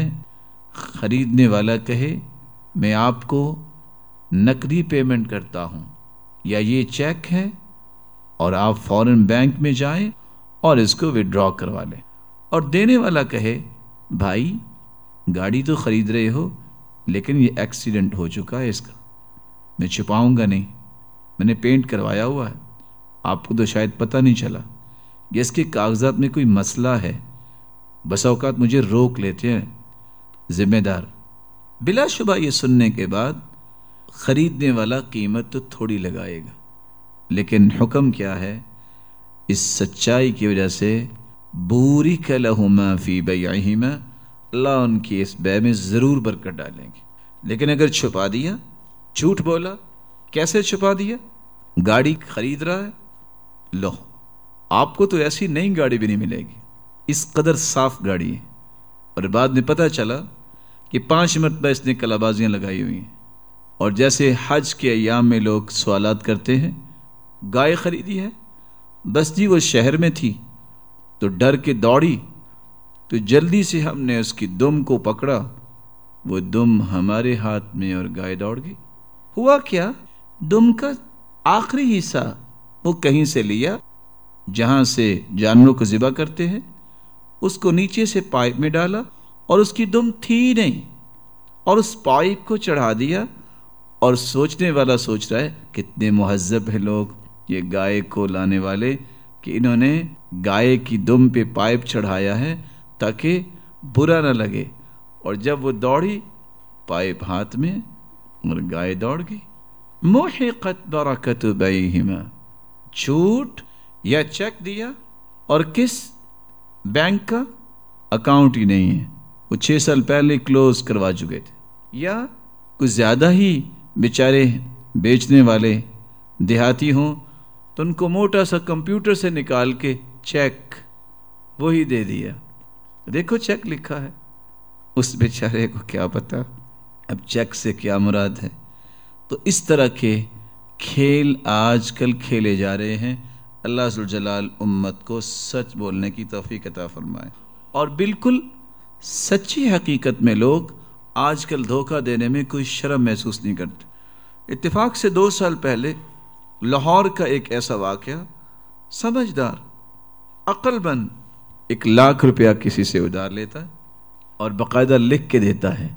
खरीदने वाला कहे मैं आपको नकदी पेमेंट करता हूं, या ये चेक है, और आप फौरन बैंक में जाएं और इसको विड्रॉ करवा लें। और देने वाला कहे भाई गाड़ी तो खरीद रहे हो, लेकिन ये एक्सीडेंट हो चुका है इसका, मैं छुपाऊंगा नहीं, मैंने पेंट करवाया हुआ है, आपको तो शायद पता नहीं चला, या इसके कागजात में कोई मसला है, बस औकात मुझे रोक लेते हैं जिम्मेदार। बिलाशुबा ये सुनने के बाद खरीदने वाला कीमत तो थोड़ी लगाएगा, लेकिन हुक्म क्या है? इस सच्चाई की वजह से बूरिक लहुमा फी बैइहिमा, अल्लाह उनकी इस बै में जरूर बरकत डालेंगे। लेकिन अगर छुपा दिया, झूठ बोला, कैसे छुपा दिया? गाड़ी खरीद रहा है, लो आपको तो ऐसी नई गाड़ी भी नहीं मिलेगी, इस कदर साफ गाड़ी है, और बाद में पता चला कि 5 मरतबा इसने कलाबाजियां लगाई हुई हैं। और जैसे हज के अय्याम में लोग सवालात करते हैं, गाय खरीदी है, बस जी वो शहर में थी तो डर के दौड़ी, तो जल्दी से हमने उसकी दुम को पकड़ा, वो दुम हमारे हाथ में और गाय दौड़ गई। हुआ क्या? दुम का आखिरी हिस्सा वो कहीं से लिया जहां से जानवरों को ज़िबा करते हैं, उसको नीचे से पाइप में डाला और उसकी दुम थी नहीं, और उस पाइप को चढ़ा दिया। और सोचने वाला सोच रहा है कितने मुहज्जब है लोग ये गाय को लाने वाले, कि इन्होंने गाय की दुम पे पाइप चढ़ाया है ताकि बुरा ना लगे। और जब वो दौड़ी, पाइप हाथ में और गाय दौड़ गई। मुहिक़त बरकतु बैइहिमा, झूठ या चेक दिया, और किस बैंक का? अकाउंट ही नहीं है, वो 6 साल पहले क्लोज करवा चुके थे, या कुछ ज़्यादा ही बेचारे बेचने वाले देहाती हों तो उनको मोटा सा कंप्यूटर से निकाल के चेक वही दे दिया, देखो चेक लिखा है। उस बेचारे को क्या पता अब चेक से क्या मुराद है। तो इस तरह के खेल आजकल खेले जा रहे हैं। अल्लाह ज़ुल जलाल उम्मत को सच बोलने की तौफीक अता फरमाए। और बिल्कुल सच्ची हकीकत में लोग आजकल धोखा देने में कोई शर्म महसूस नहीं करते। इत्तेफाक से 2 साल पहले लाहौर का एक ऐसा वाक़या, समझदार अक्लमंद 1 लाख रुपया किसी से उधार लेता है और बाकायदा लिख के देता है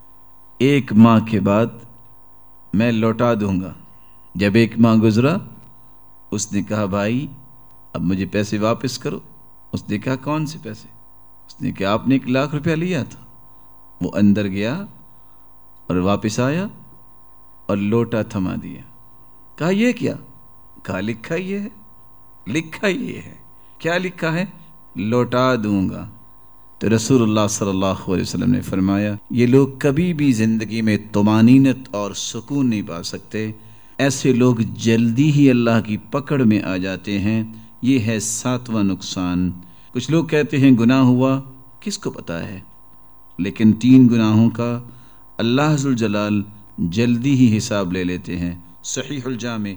1 माह के बाद मैं लौटा दूंगा। जब 1 माह गुजरा, उसने कहा भाई अब मुझे पैसे वापस करो। उसने कहा कौन से पैसे? उसने कहा आपने 1 लाख रुपया लिया था। वो अंदर गया और वापस आया और लोटा थमा दिया। कहा ये क्या? कहा लिखा ये है, लिखा ये है। क्या लिखा है? लौटा दूंगा। तो रसूलुल्लाह सल्लल्लाहु अलैहि वसल्लम ने फरमाया ये लोग कभी भी जिंदगी में तुमानीनत और सुकून नहीं पा सकते। ऐसे लोग जल्दी ही अल्लाह की पकड़ में आ जाते हैं। ये है 7वां नुकसान। कुछ लोग कहते हैं गुनाह हुआ, किसको पता है, لیکن 3 گناہوں کا اللہ ذو الجلال جلدی ہی حساب لے لیتے ہیں۔ صحیح الجامع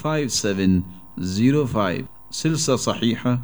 5705، سلسلہ صحیحہ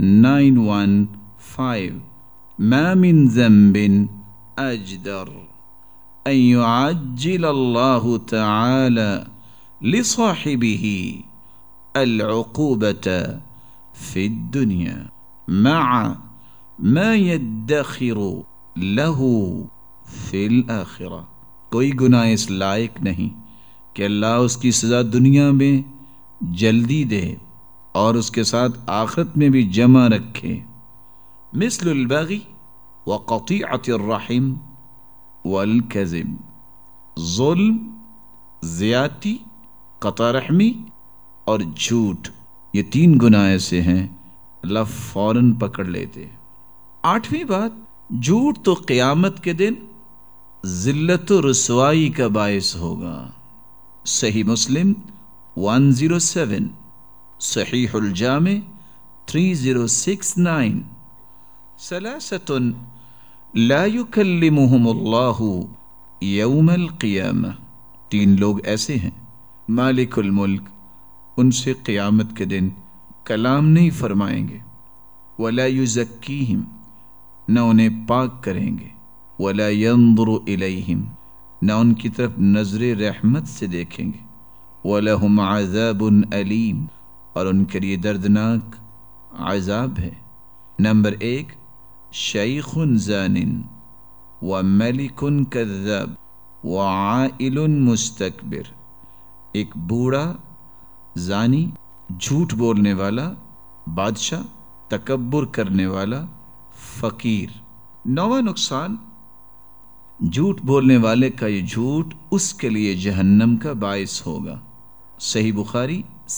915۔ ما من ذنب اجدر ان يعجل الله تعالى لصاحبه العقوبة في الدنيا مع ما يدخر له في الآخرة۔ کوئی گناہ اس لائق نہیں کہ اللہ اس کی سزا دنیا میں جلدی دے اور اس کے ساتھ آخرت میں بھی جمع رکھے۔ مثل البغی وقطیعۃ الرحم والکذب، ظلم، زیادتی، قطع رحمی اور جھوٹ، یہ 3 گناہ ایسے ہیں اللہ فوراً پکڑ لیتے۔ 8ویں بات، جھوٹ تو قیامت کے دن ذلت و رسوائی کا باعث ہوگا۔ صحیح مسلم 107، صحیح الجامع 3069۔ ثلاثة لا يكلمهم الله يوم القيامة، 3 لوگ ایسے ہیں مالک الملک ان سے قیامت کے دن کلام نہیں فرمائیں گے، ولا يزكيهم، نہ انہیں پاک کریں گے، ولا ينظر إليهم، نہ ان کی طرف نظر رحمت سے دیکھیں گے، وَلَهُمْ عَذَابٌ أَلِيمٌ، اور ان کے لیے دردناک عذاب ہے۔ نمبر 1، شیخ زان وملک کذاب وعائل مستکبر، ایک بوڑھا زانی، جھوٹ بولنے والا، بادشاہ، تکبر کرنے والا، فقیر۔ 9واں نقصان، جھوٹ بولنے والے کا یہ جھوٹ اس کے لیے جہنم کا باعث ہوگا۔ صحیح بخاری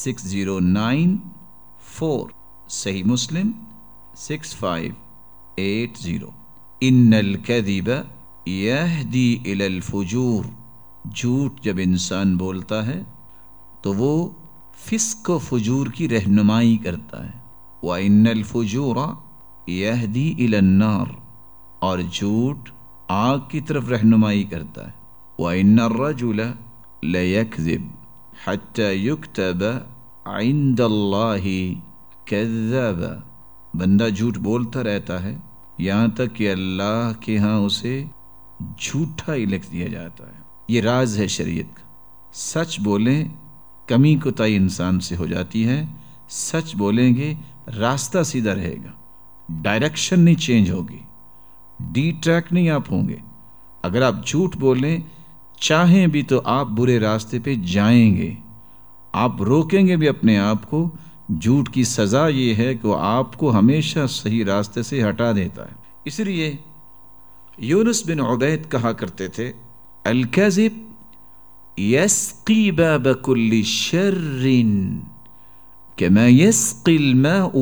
6094، صحیح مسلم 6580۔ ان الکذب یہدی الی الفجور، جھوٹ جب انسان بولتا ہے تو وہ فسق و فجور کی رہنمائی کرتا ہے۔ وَإِنَّ الْفُجُورَ يَهْدِي إِلَى النَّارِ، اور جھوٹ آگ کی طرف رہنمائی کرتا ہے۔ وَإِنَّ الرَّجُلَ لَيَكْذِبُ حَتَّى يُكْتَبَ عِنْدَ اللَّهِ كَذَّابًا، بندہ جھوٹ بولتا رہتا ہے یہاں تک کہ اللہ کے ہاں اسے جھوٹا ہی لکھ دیا جاتا ہے۔ یہ راز ہے شریعت کا، سچ بولیں کمی کوتاہی انسان سے ہو جاتی ہے، سچ بولیں گے راستہ سیدھا رہے گا، ڈائریکشن نہیں چینج ہوگی، ڈی ٹریک نہیں آپ ہوں گے۔ اگر آپ جھوٹ بولیں چاہیں بھی تو آپ برے راستے پہ جائیں گے، آپ روکیں گے بھی اپنے آپ کو۔ جھوٹ کی سزا یہ ہے کہ وہ آپ کو ہمیشہ صحیح راستے سے ہٹا دیتا ہے۔ اس لیے یونس بن عبید کہا کرتے تھے، الکذب یسقی باب کل شر کما یسقی الماء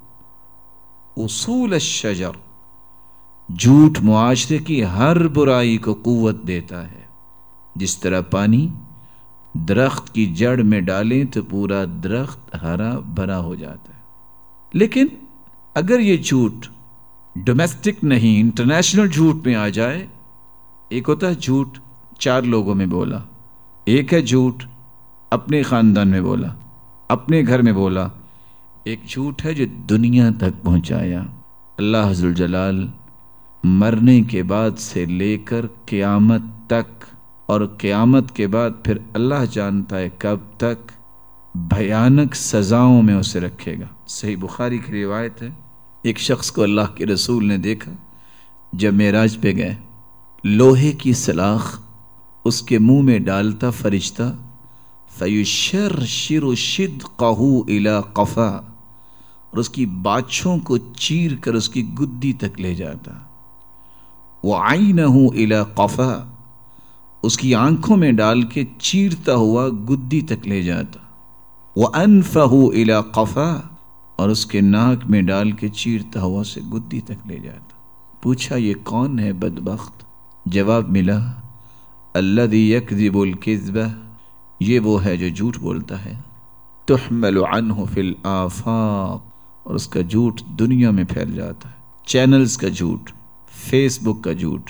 اصول الشجر، جھوٹ معاشرے کی ہر برائی کو قوت دیتا ہے، جس طرح پانی درخت کی جڑ میں ڈالیں تو پورا درخت ہرا بھرا ہو جاتا ہے۔ لیکن اگر یہ جھوٹ ڈومیسٹک نہیں انٹرنیشنل جھوٹ میں آ جائے، ایک ہوتا ہے جھوٹ 4 لوگوں میں بولا، ایک ہے جھوٹ اپنے خاندان میں بولا، اپنے گھر میں بولا، ایک جھوٹ ہے جو دنیا تک پہنچایا۔ اللہ ذو الجلال مرنے کے بعد سے لے کر قیامت تک، اور قیامت کے بعد پھر اللہ جانتا ہے کب تک، بھیانک سزاؤں میں اسے رکھے گا۔ صحیح بخاری کی روایت ہے، ایک شخص کو اللہ کے رسول نے دیکھا جب معراج پہ گئے، لوہے کی سلاخ اس کے منہ میں ڈالتا فرشتہ، فَيُشَرْشِرُ شِدْقَهُ إِلَى قَفَا، اور اس کی باچھوں کو چیر کر اس کی گدی تک لے جاتا، وَعَيْنَهُ إِلَى قَفَا، اس کی آنکھوں میں ڈال کے چیرتا ہوا گدی تک لے جاتا، وَأَنفَهُ إِلَى قَفَا، اور اس کے ناک میں ڈال کے چیرتا ہوا سے گدی تک لے جاتا۔ پوچھا یہ کون ہے بدبخت؟ جواب ملا الذي يكذب الكذب، یہ وہ ہے جو جھوٹ بولتا ہے، تحمل عنه في الآفاق، اور اس کا جھوٹ دنیا میں پھیل جاتا ہے، چینلز کا جھوٹ، فیس بک کا جھوٹ،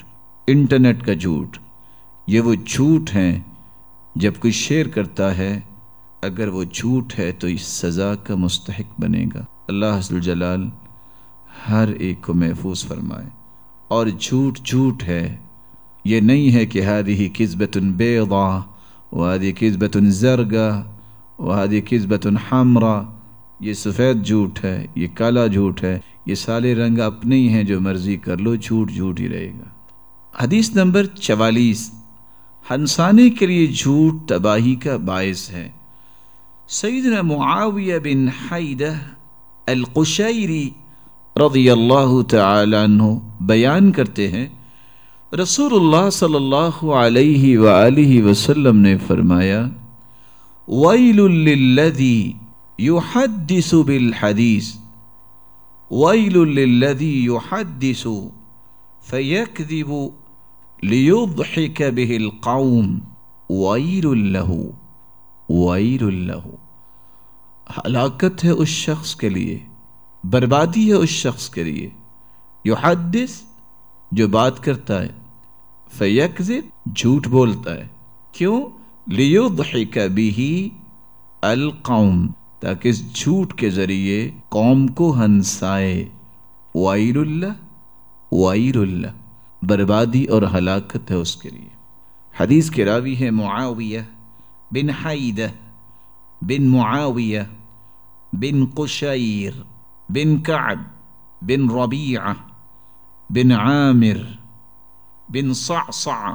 انٹرنیٹ کا جھوٹ، یہ وہ جھوٹ ہیں جب کوئی شیئر کرتا ہے اگر وہ جھوٹ ہے تو اس سزا کا مستحق بنے گا۔ اللہ عز وجل ہر ایک کو محفوظ فرمائے۔ اور جھوٹ جھوٹ ہے، یہ نہیں ہے کہ هذه كذبة بيضاء وهذه كذبة زرقاء وهذه كذبة حمراء، یہ سفید جھوٹ ہے، یہ کالا جھوٹ ہے، یہ سارے رنگ اپنے ہی ہیں، جو مرضی کر لو، جھوٹ جھوٹ ہی رہے گا۔ حدیث نمبر 44، ہنسانے کے لیے جھوٹ تباہی کا باعث ہے۔ سیدنا معاویہ بن حیدہ القشیری رضی اللہ تعالی عنہ بیان کرتے ہیں، رسول اللہ صلی اللہ علیہ وآلہ وسلم نے فرمایا، ویل للذی یحدث بالحدیث ویل للذی یحدث فیکذب لیضحک به القوم ویل لہ ویل لہ۔ ہلاکت ہے اس شخص کے لیے، بربادی ہے اس شخص کے لیے، یحدث جو بات کرتا ہے، فیکذب جھوٹ بولتا ہے، کیوں؟ لیضحک بہ القوم، تاکہ اس جھوٹ کے ذریعے قوم کو ہنسائے۔ ویل اللہ ویل اللہ، بربادی اور ہلاکت ہے اس کے لیے۔ حدیث کے راوی ہے معاویہ بن حیدہ بن معاویہ بن قشیر بن کعب بن ربیعہ بن عامر بن صعصع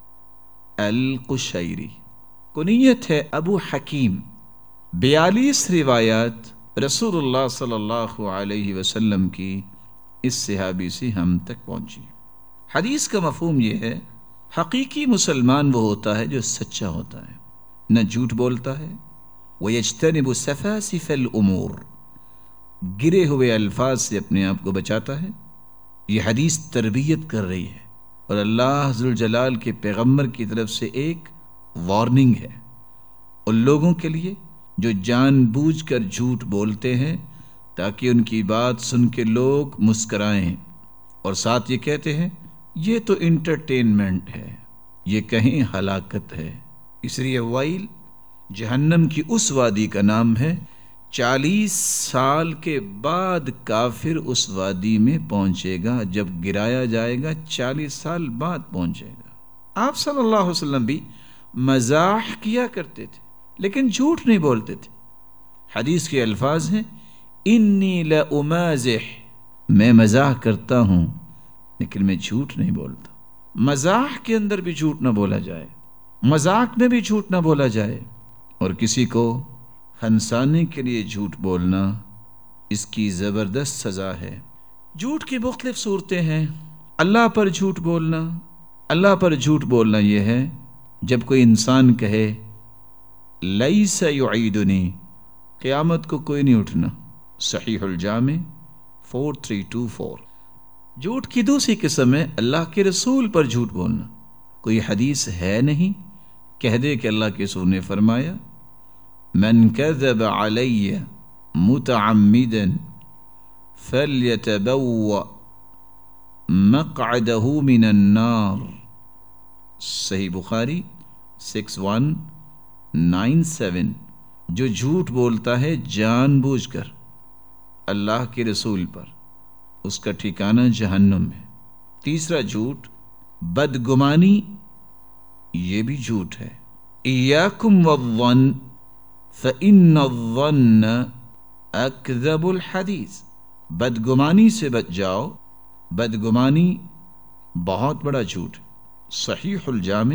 القشیری، کنیت ہے ابو حکیم۔ 42 روایات رسول اللہ صلی اللہ علیہ وسلم کی اس صحابی سے ہم تک پہنچی۔ حدیث کا مفہوم یہ ہے، حقیقی مسلمان وہ ہوتا ہے جو سچا ہوتا ہے، نہ جھوٹ بولتا ہے، وَيَجْتَنِبُ سَفَاسِفَ الْأُمُورِ، گرے ہوئے الفاظ سے اپنے آپ کو بچاتا ہے۔ یہ حدیث تربیت کر رہی ہے، اور اللہ ذوالجلال کے پیغمبر کی طرف سے ایک وارننگ ہے ان لوگوں کے لیے جو جان بوجھ کر جھوٹ بولتے ہیں تاکہ ان کی بات سن کے لوگ مسکرائیں، اور ساتھ یہ کہتے ہیں یہ تو انٹرٹینمنٹ ہے، یہ کہیں ہلاکت ہے۔ اس لیے ویل جہنم کی اس وادی کا نام ہے، 40 سال کے بعد کافر اس وادی میں پہنچے گا، جب گرایا جائے گا 40 سال بعد پہنچے گا۔ آپ صلی اللہ علیہ وسلم بھی مزاح کیا کرتے تھے لیکن جھوٹ نہیں بولتے تھے۔ حدیث کے الفاظ ہیں، انی لأمازح، میں مزاح کرتا ہوں لیکن میں جھوٹ نہیں بولتا۔ مزاح کے اندر بھی جھوٹ نہ بولا جائے، مذاق میں بھی جھوٹ نہ بولا جائے، اور کسی کو ہنسانے کے لیے جھوٹ بولنا، اس کی زبردست سزا ہے۔ جھوٹ کی مختلف صورتیں ہیں۔ اللہ پر جھوٹ بولنا، اللہ پر جھوٹ بولنا یہ ہے جب کوئی انسان کہے لیس یعیدنی، قیامت کو کوئی نہیں اٹھنا، صحیح الجامع 4324۔ جھوٹ کی دوسری قسم ہے اللہ کے رسول پر جھوٹ بولنا، کوئی حدیث ہے نہیں، کہہ دے کہ اللہ کے رسول نے فرمایا، من کذب علی متعمدا فلیتبوأ مقعدہ من النار، صحیح بخاری 6197۔ جو جھوٹ بولتا ہے جان بوجھ کر اللہ کے رسول پر، اس کا ٹھکانہ جہنم ہے۔ تیسرا جھوٹ بدگمانی، یہ بھی جھوٹ ہے۔ ایاکم والظن فإن الظن اکذب الحدیث، بدگمانی سے بچ جاؤ، بدگمانی بہت بڑا جھوٹ ہے۔ صحیح الجامع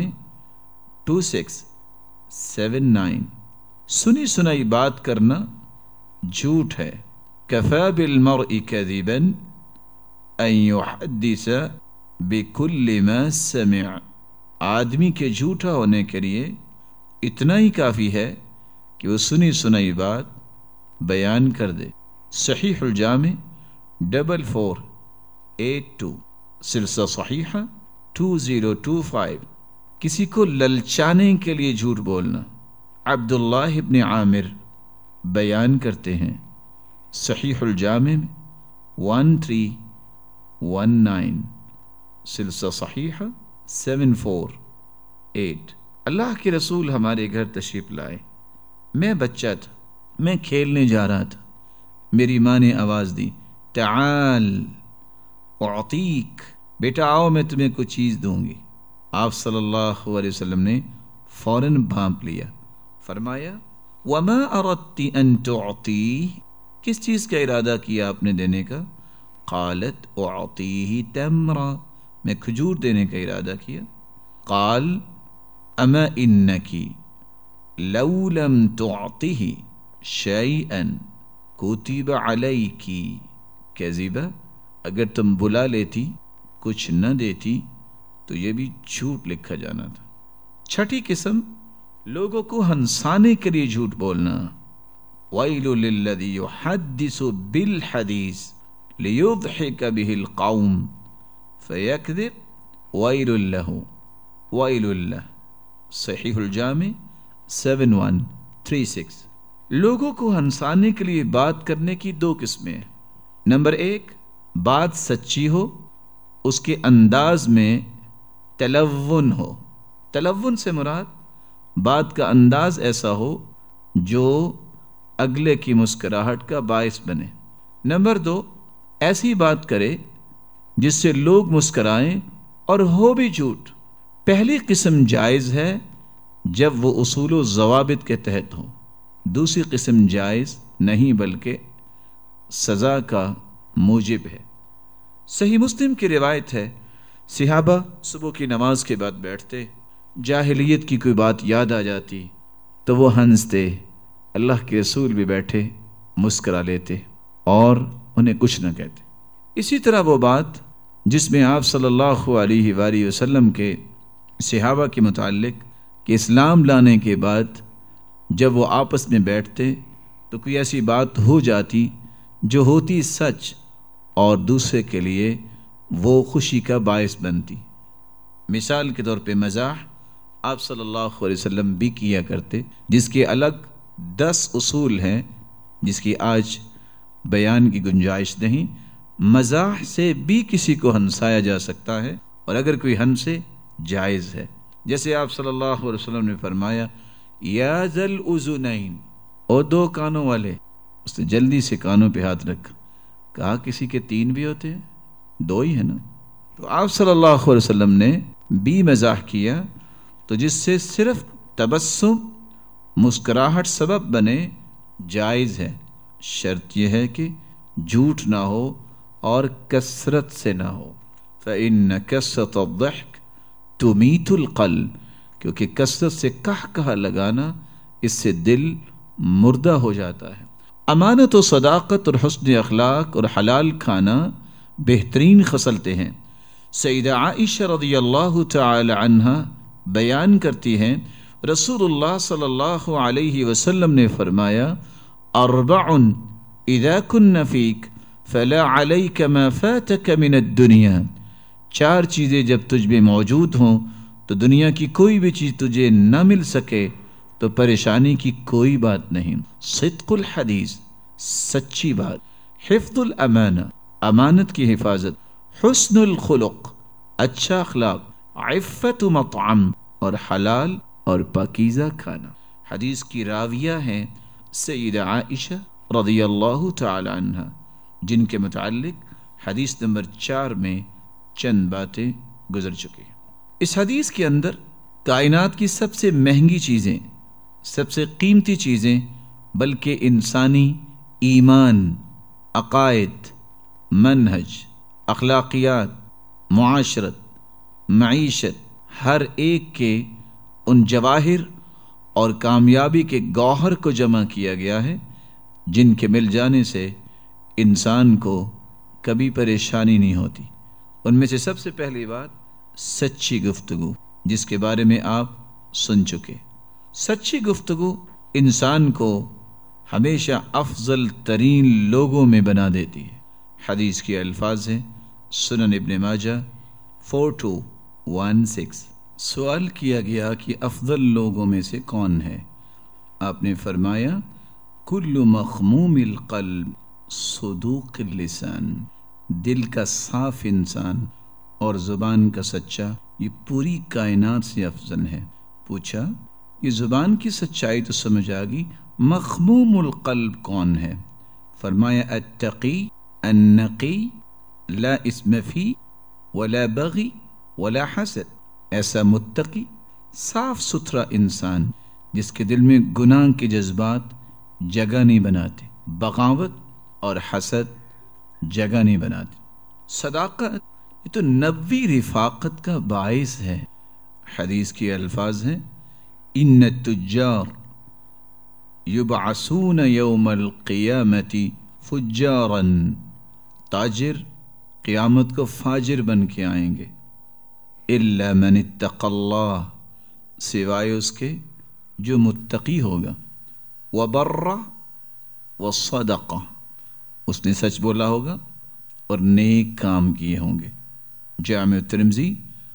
2679۔ سنی سنائی بات کرنا جھوٹ ہے۔ کفى بالمرء كذبا ان يحدث بكل ما سمع، آدمی کے جھوٹا ہونے کے لیے اتنا ہی کافی ہے کہ وہ سنی سنائی بات بیان کر دے۔ صحیح الجامع 4482، سلسلہ صحیحہ 2025۔ کسی کو للچانے کے لیے جھوٹ بولنا، عبداللہ ابن عامر بیان کرتے ہیں، صحیح الجامع 1319، سلسلہ صحیحہ 748۔ اللہ کے رسول ہمارے گھر تشریف لائے، میں بچہ تھا، میں کھیلنے جا رہا تھا، میری ماں نے آواز دی، تعال اعطیک، بیٹا آؤ میں تمہیں کچھ چیز دوں گی۔ آپ صلی اللہ علیہ وسلم نے فوراً بھانپ لیا، فرمایا وما اردت ان تعطی، کس چیز کا ارادہ کیا آپ نے دینے کا؟ قالت اعطیہ تمرا، میں کھجور دینے کا ارادہ کیا۔ قال اما انکی لو لم تعطہ شیئا کتب علیکی کذبا، اگر تم بلا لیتی کچھ نہ دیتی تو یہ بھی جھوٹ لکھا جانا تھا۔ چھٹی قسم، لوگوں کو ہنسانے کے لیے جھوٹ بولنا۔ وَيْلٌ لِلَّذِي يُحَدِّثُ بِالْحَدِيثِ لِيُضْحِكَ بِهِ الْقَوْمِ فَيَكْذِبْ وَيْلٌ لَهُ وَيْلٌ لَهُ، صحیح الجامع 7136۔ لوگوں کو ہنسانے کے لیے بات کرنے کی دو قسمیں ہیں۔ نمبر 1، بات سچی ہو، اس کے انداز میں تلون ہو۔ تلون سے مراد بات کا انداز ایسا ہو جو اگلے کی مسکراہٹ کا باعث بنے۔ نمبر 2، ایسی بات کرے جس سے لوگ مسکرائیں اور ہو بھی جھوٹ۔ پہلی قسم جائز ہے جب وہ اصول و ضوابط کے تحت ہو، دوسری قسم جائز نہیں بلکہ سزا کا موجب ہے۔ صحیح مسلم کی روایت ہے، صحابہ صبح کی نماز کے بعد بیٹھتے، جاہلیت کی کوئی بات یاد آ جاتی تو وہ ہنستے، اللہ کے رسول بھی بیٹھے مسکرا لیتے اور انہیں کچھ نہ کہتے۔ اسی طرح وہ بات جس میں آپ صلی اللہ علیہ وآلہ وسلم کے صحابہ کے متعلق کہ اسلام لانے کے بعد جب وہ آپس میں بیٹھتے تو کوئی ایسی بات ہو جاتی جو ہوتی سچ اور دوسرے کے لیے وہ خوشی کا باعث بنتی۔ مثال کے طور پہ مزاح آپ صلی اللہ علیہ وسلم بھی کیا کرتے، جس کے الگ 10 اصول ہیں جس کی آج بیان کی گنجائش نہیں۔ مزاح سے بھی کسی کو ہنسایا جا سکتا ہے، اور اگر کوئی ہنسے جائز ہے، جیسے آپ صلی اللہ علیہ وسلم نے فرمایا یا ذل اذنین، او 2 کانوں والے، اس نے جلدی سے کانوں پہ ہاتھ رکھا، کہا کسی کے 3 بھی ہوتے ہیں؟ 2 ہی ہے نا۔ تو آپ صلی اللہ علیہ وسلم نے بھی مزاح کیا، تو جس سے صرف تبسم مسکراہٹ سبب بنے جائز ہے، شرط یہ ہے کہ جھوٹ نہ ہو اور کثرت سے نہ ہو۔ فإن کثرة الضحک تمیت القلب، کیونکہ کثرت سے کہا لگانا اس سے دل مردہ ہو جاتا ہے۔ امانت و صداقت اور حسن اخلاق اور حلال کھانا بہترین خصلتیں ہیں۔ سیدہ عائشہ رضی اللہ تعالی عنہا بیان کرتی ہیں، رسول اللہ صلی اللہ علیہ وسلم نے فرمایا 4 اذا کن فیک فلا علیک ما فاتک من الدنیا، 4 چیزیں جب تجھ میں موجود ہوں تو دنیا کی کوئی بھی چیز تجھے نہ مل سکے تو پریشانی کی کوئی بات نہیں۔ صدق الحدیث، سچی بات، حفظ الامانہ، امانت کی حفاظت، حسن الخلق، اچھا اخلاق، عفت مطعم، اور حلال اور پاکیزہ کھانا۔ حدیث کی راویہ ہیں سیدہ عائشہ رضی اللہ تعالی عنہ، جن کے متعلق حدیث نمبر 4 میں چند باتیں گزر چکی ہیں۔ اس حدیث کے اندر کائنات کی سب سے مہنگی چیزیں، سب سے قیمتی چیزیں، بلکہ انسانی ایمان، عقائد، منہج، اخلاقیات، معاشرت، معیشت، ہر ایک کے ان جواہر اور کامیابی کے گوہر کو جمع کیا گیا ہے جن کے مل جانے سے انسان کو کبھی پریشانی نہیں ہوتی۔ ان میں سے سب سے پہلی بات سچی گفتگو، جس کے بارے میں آپ سن چکے۔ سچی گفتگو انسان کو ہمیشہ افضل ترین لوگوں میں بنا دیتی ہے۔ حدیث کے الفاظ ہیں سنن ابن ماجہ 4216۔ سوال کیا گیا کہ افضل لوگوں میں سے کون ہے؟ آپ نے فرمایا کل مخموم القلب صدوق اللسان، دل کا صاف انسان اور زبان کا سچا یہ پوری کائنات سے افضل ہے۔ پوچھا یہ زبان کی سچائی تو سمجھ آ گئی، مخموم القلب کون ہے؟ فرمایا التقی النقی لا اسم فی ولا بغی ولا حسد، ایسا متقی صاف ستھرا انسان جس کے دل میں گناہ کے جذبات جگہ نہیں بناتے، بغاوت اور حسد جگہ نہیں بناتے۔ صداقت یہ تو نبوی رفاقت کا باعث ہے۔ حدیث کے الفاظ ہیں ان التجار یبعثون یوم القیامت فجارا، تاجر قیامت کو فاجر بن کے آئیں گے، الا من اتقى اللہ، سوائے اس کے جو متقی ہوگا، وبر وصدق، اس نے سچ بولا ہوگا اور نیک کام کیے ہوں گے۔ جامع ترمذی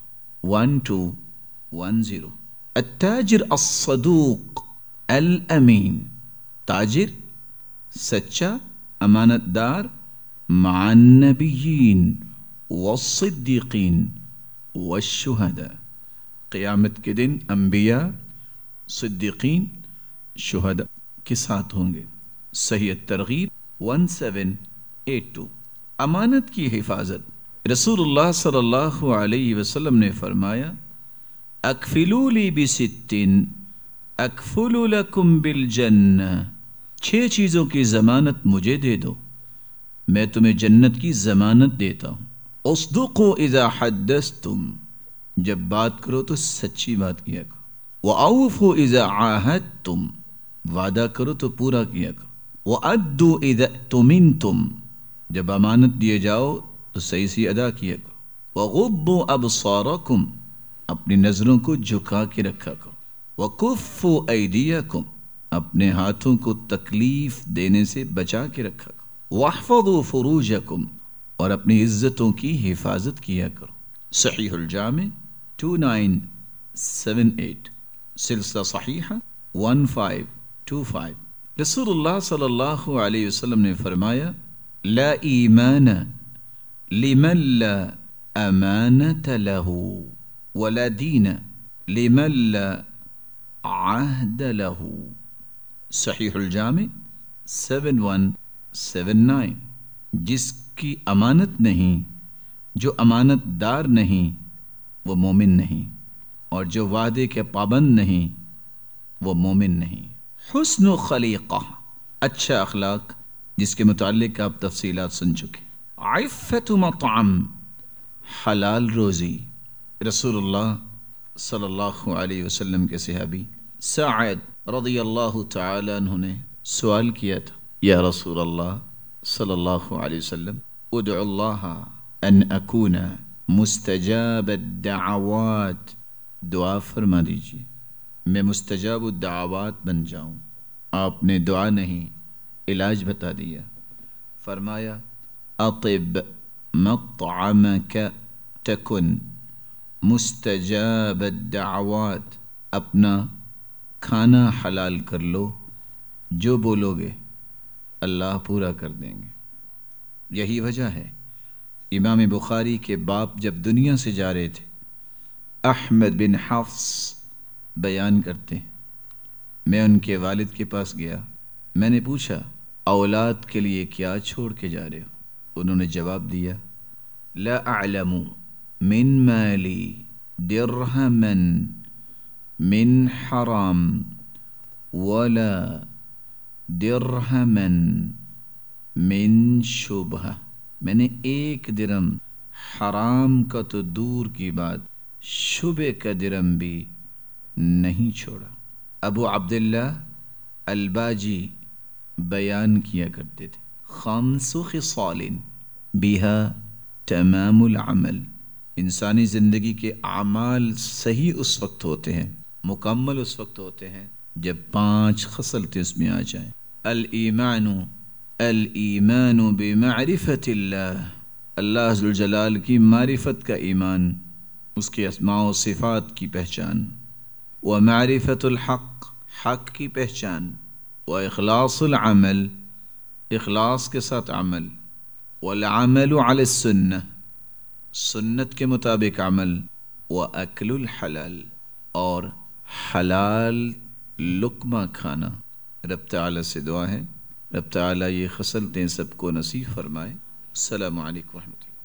1210۔ التاجر الصدوق الامین، تاجر سچا امانت دار، مع النبیین والصدیقین والشہداء، قیامت کے دن انبیاء، صدیقین، شہداء کے ساتھ ہوں گے۔ صحیح الترغیب 1782۔ امانت کی حفاظت، رسول اللہ صلی اللہ علیہ وسلم نے فرمایا اکفلوا لی بست اکفل لکم بالجنہ، 6 چیزوں کی ضمانت مجھے دے دو، میں تمہیں جنت کی ضمانت دیتا ہوں۔ اصدقوا اذا حدثتم، جب بات کرو تو سچی بات کیا کرو۔ وأوفوا اذا عاہدتم، وعدہ کرو تو پورا کیا کرو۔ وأدوا اذا اؤتمنتم، جب امانت دیے جاؤ تو صحیح سے ادا کیا کرو۔ وغضوا ابصارکم، اپنی نظروں کو جھکا کے رکھا کرو۔ وکفوا ایدیکم، اپنے ہاتھوں کو تکلیف دینے سے بچا کے رکھا کرو۔ واحفظوا فروجکم، اور اپنی عزتوں کی حفاظت کیا کرو۔ صحیح الجامع 2978، سلسلہ صحیحہ 1525۔ رسول اللہ صلی اللہ علیہ وسلم نے فرمایا لا ایمان لمن لا امانت له ولا دین لمن لا عہد له۔ صحیح الجامع 7179۔ جس کی امانت نہیں، جو امانت دار نہیں، وہ مومن نہیں، اور جو وعدے کے پابند نہیں، وہ مومن نہیں۔ حسن خلیقہ، اچھا اخلاق، جس کے متعلق آپ تفصیلات سن چکے۔ عفت مطعم، حلال روزی، رسول اللہ صلی اللہ علیہ وسلم کے صحابی سعد رضی اللہ تعالی عنہ نے سوال کیا تھا یا رسول اللہ صلی اللہ علیہ وسلم ادعو اللہ ان اکون مستجاب الدعوات، دعا فرما دیجیے میں مستجاب الدعوات بن جاؤں۔ آپ نے دعا نہیں علاج بتا دیا، فرمایا اطب مطعمک تکن مستجاب الدعوات، اپنا کھانا حلال کر لو، جو بولو گے اللہ پورا کر دیں گے۔ یہی وجہ ہے امام بخاری کے باپ جب دنیا سے جا رہے تھے، احمد بن حفص بیان کرتے ہیں میں ان کے والد کے پاس گیا، میں نے پوچھا اولاد کے لیے کیا چھوڑ کے جا رہے ہو؟ انہوں نے جواب دیا لا اعلم من مالی درہما من حرام ولا درہما من شبہ، میں نے 1 درم حرام کا تو دور کی بات، شبہ کا درم بھی نہیں چھوڑا۔ ابو عبداللہ الباجی بیان کیا کرتے تھے 5 خصال بہا تمام العمل، انسانی زندگی کے اعمال صحیح اس وقت ہوتے ہیں، مکمل اس وقت ہوتے ہیں جب 5 خصلتیں اس میں آ جائیں۔ الایمان بمعرفت اللہ، اللہ ذو الجلال کی معرفت کا ایمان، اس کے اسماء و صفات کی پہچان، ومعرفت الحق، حق کی پہچان، واخلاص العمل، اخلاص کے ساتھ عمل، والعمل علی السنہ، سنت کے مطابق عمل، وَأَكْلُ الْحَلَالِ اور حلال لقمہ کھانا۔ رب تعالی سے دعا ہے رب تعالی یہ خصلتیں سب کو نصیب فرمائے۔ السلام علیکم ورحمۃ اللہ۔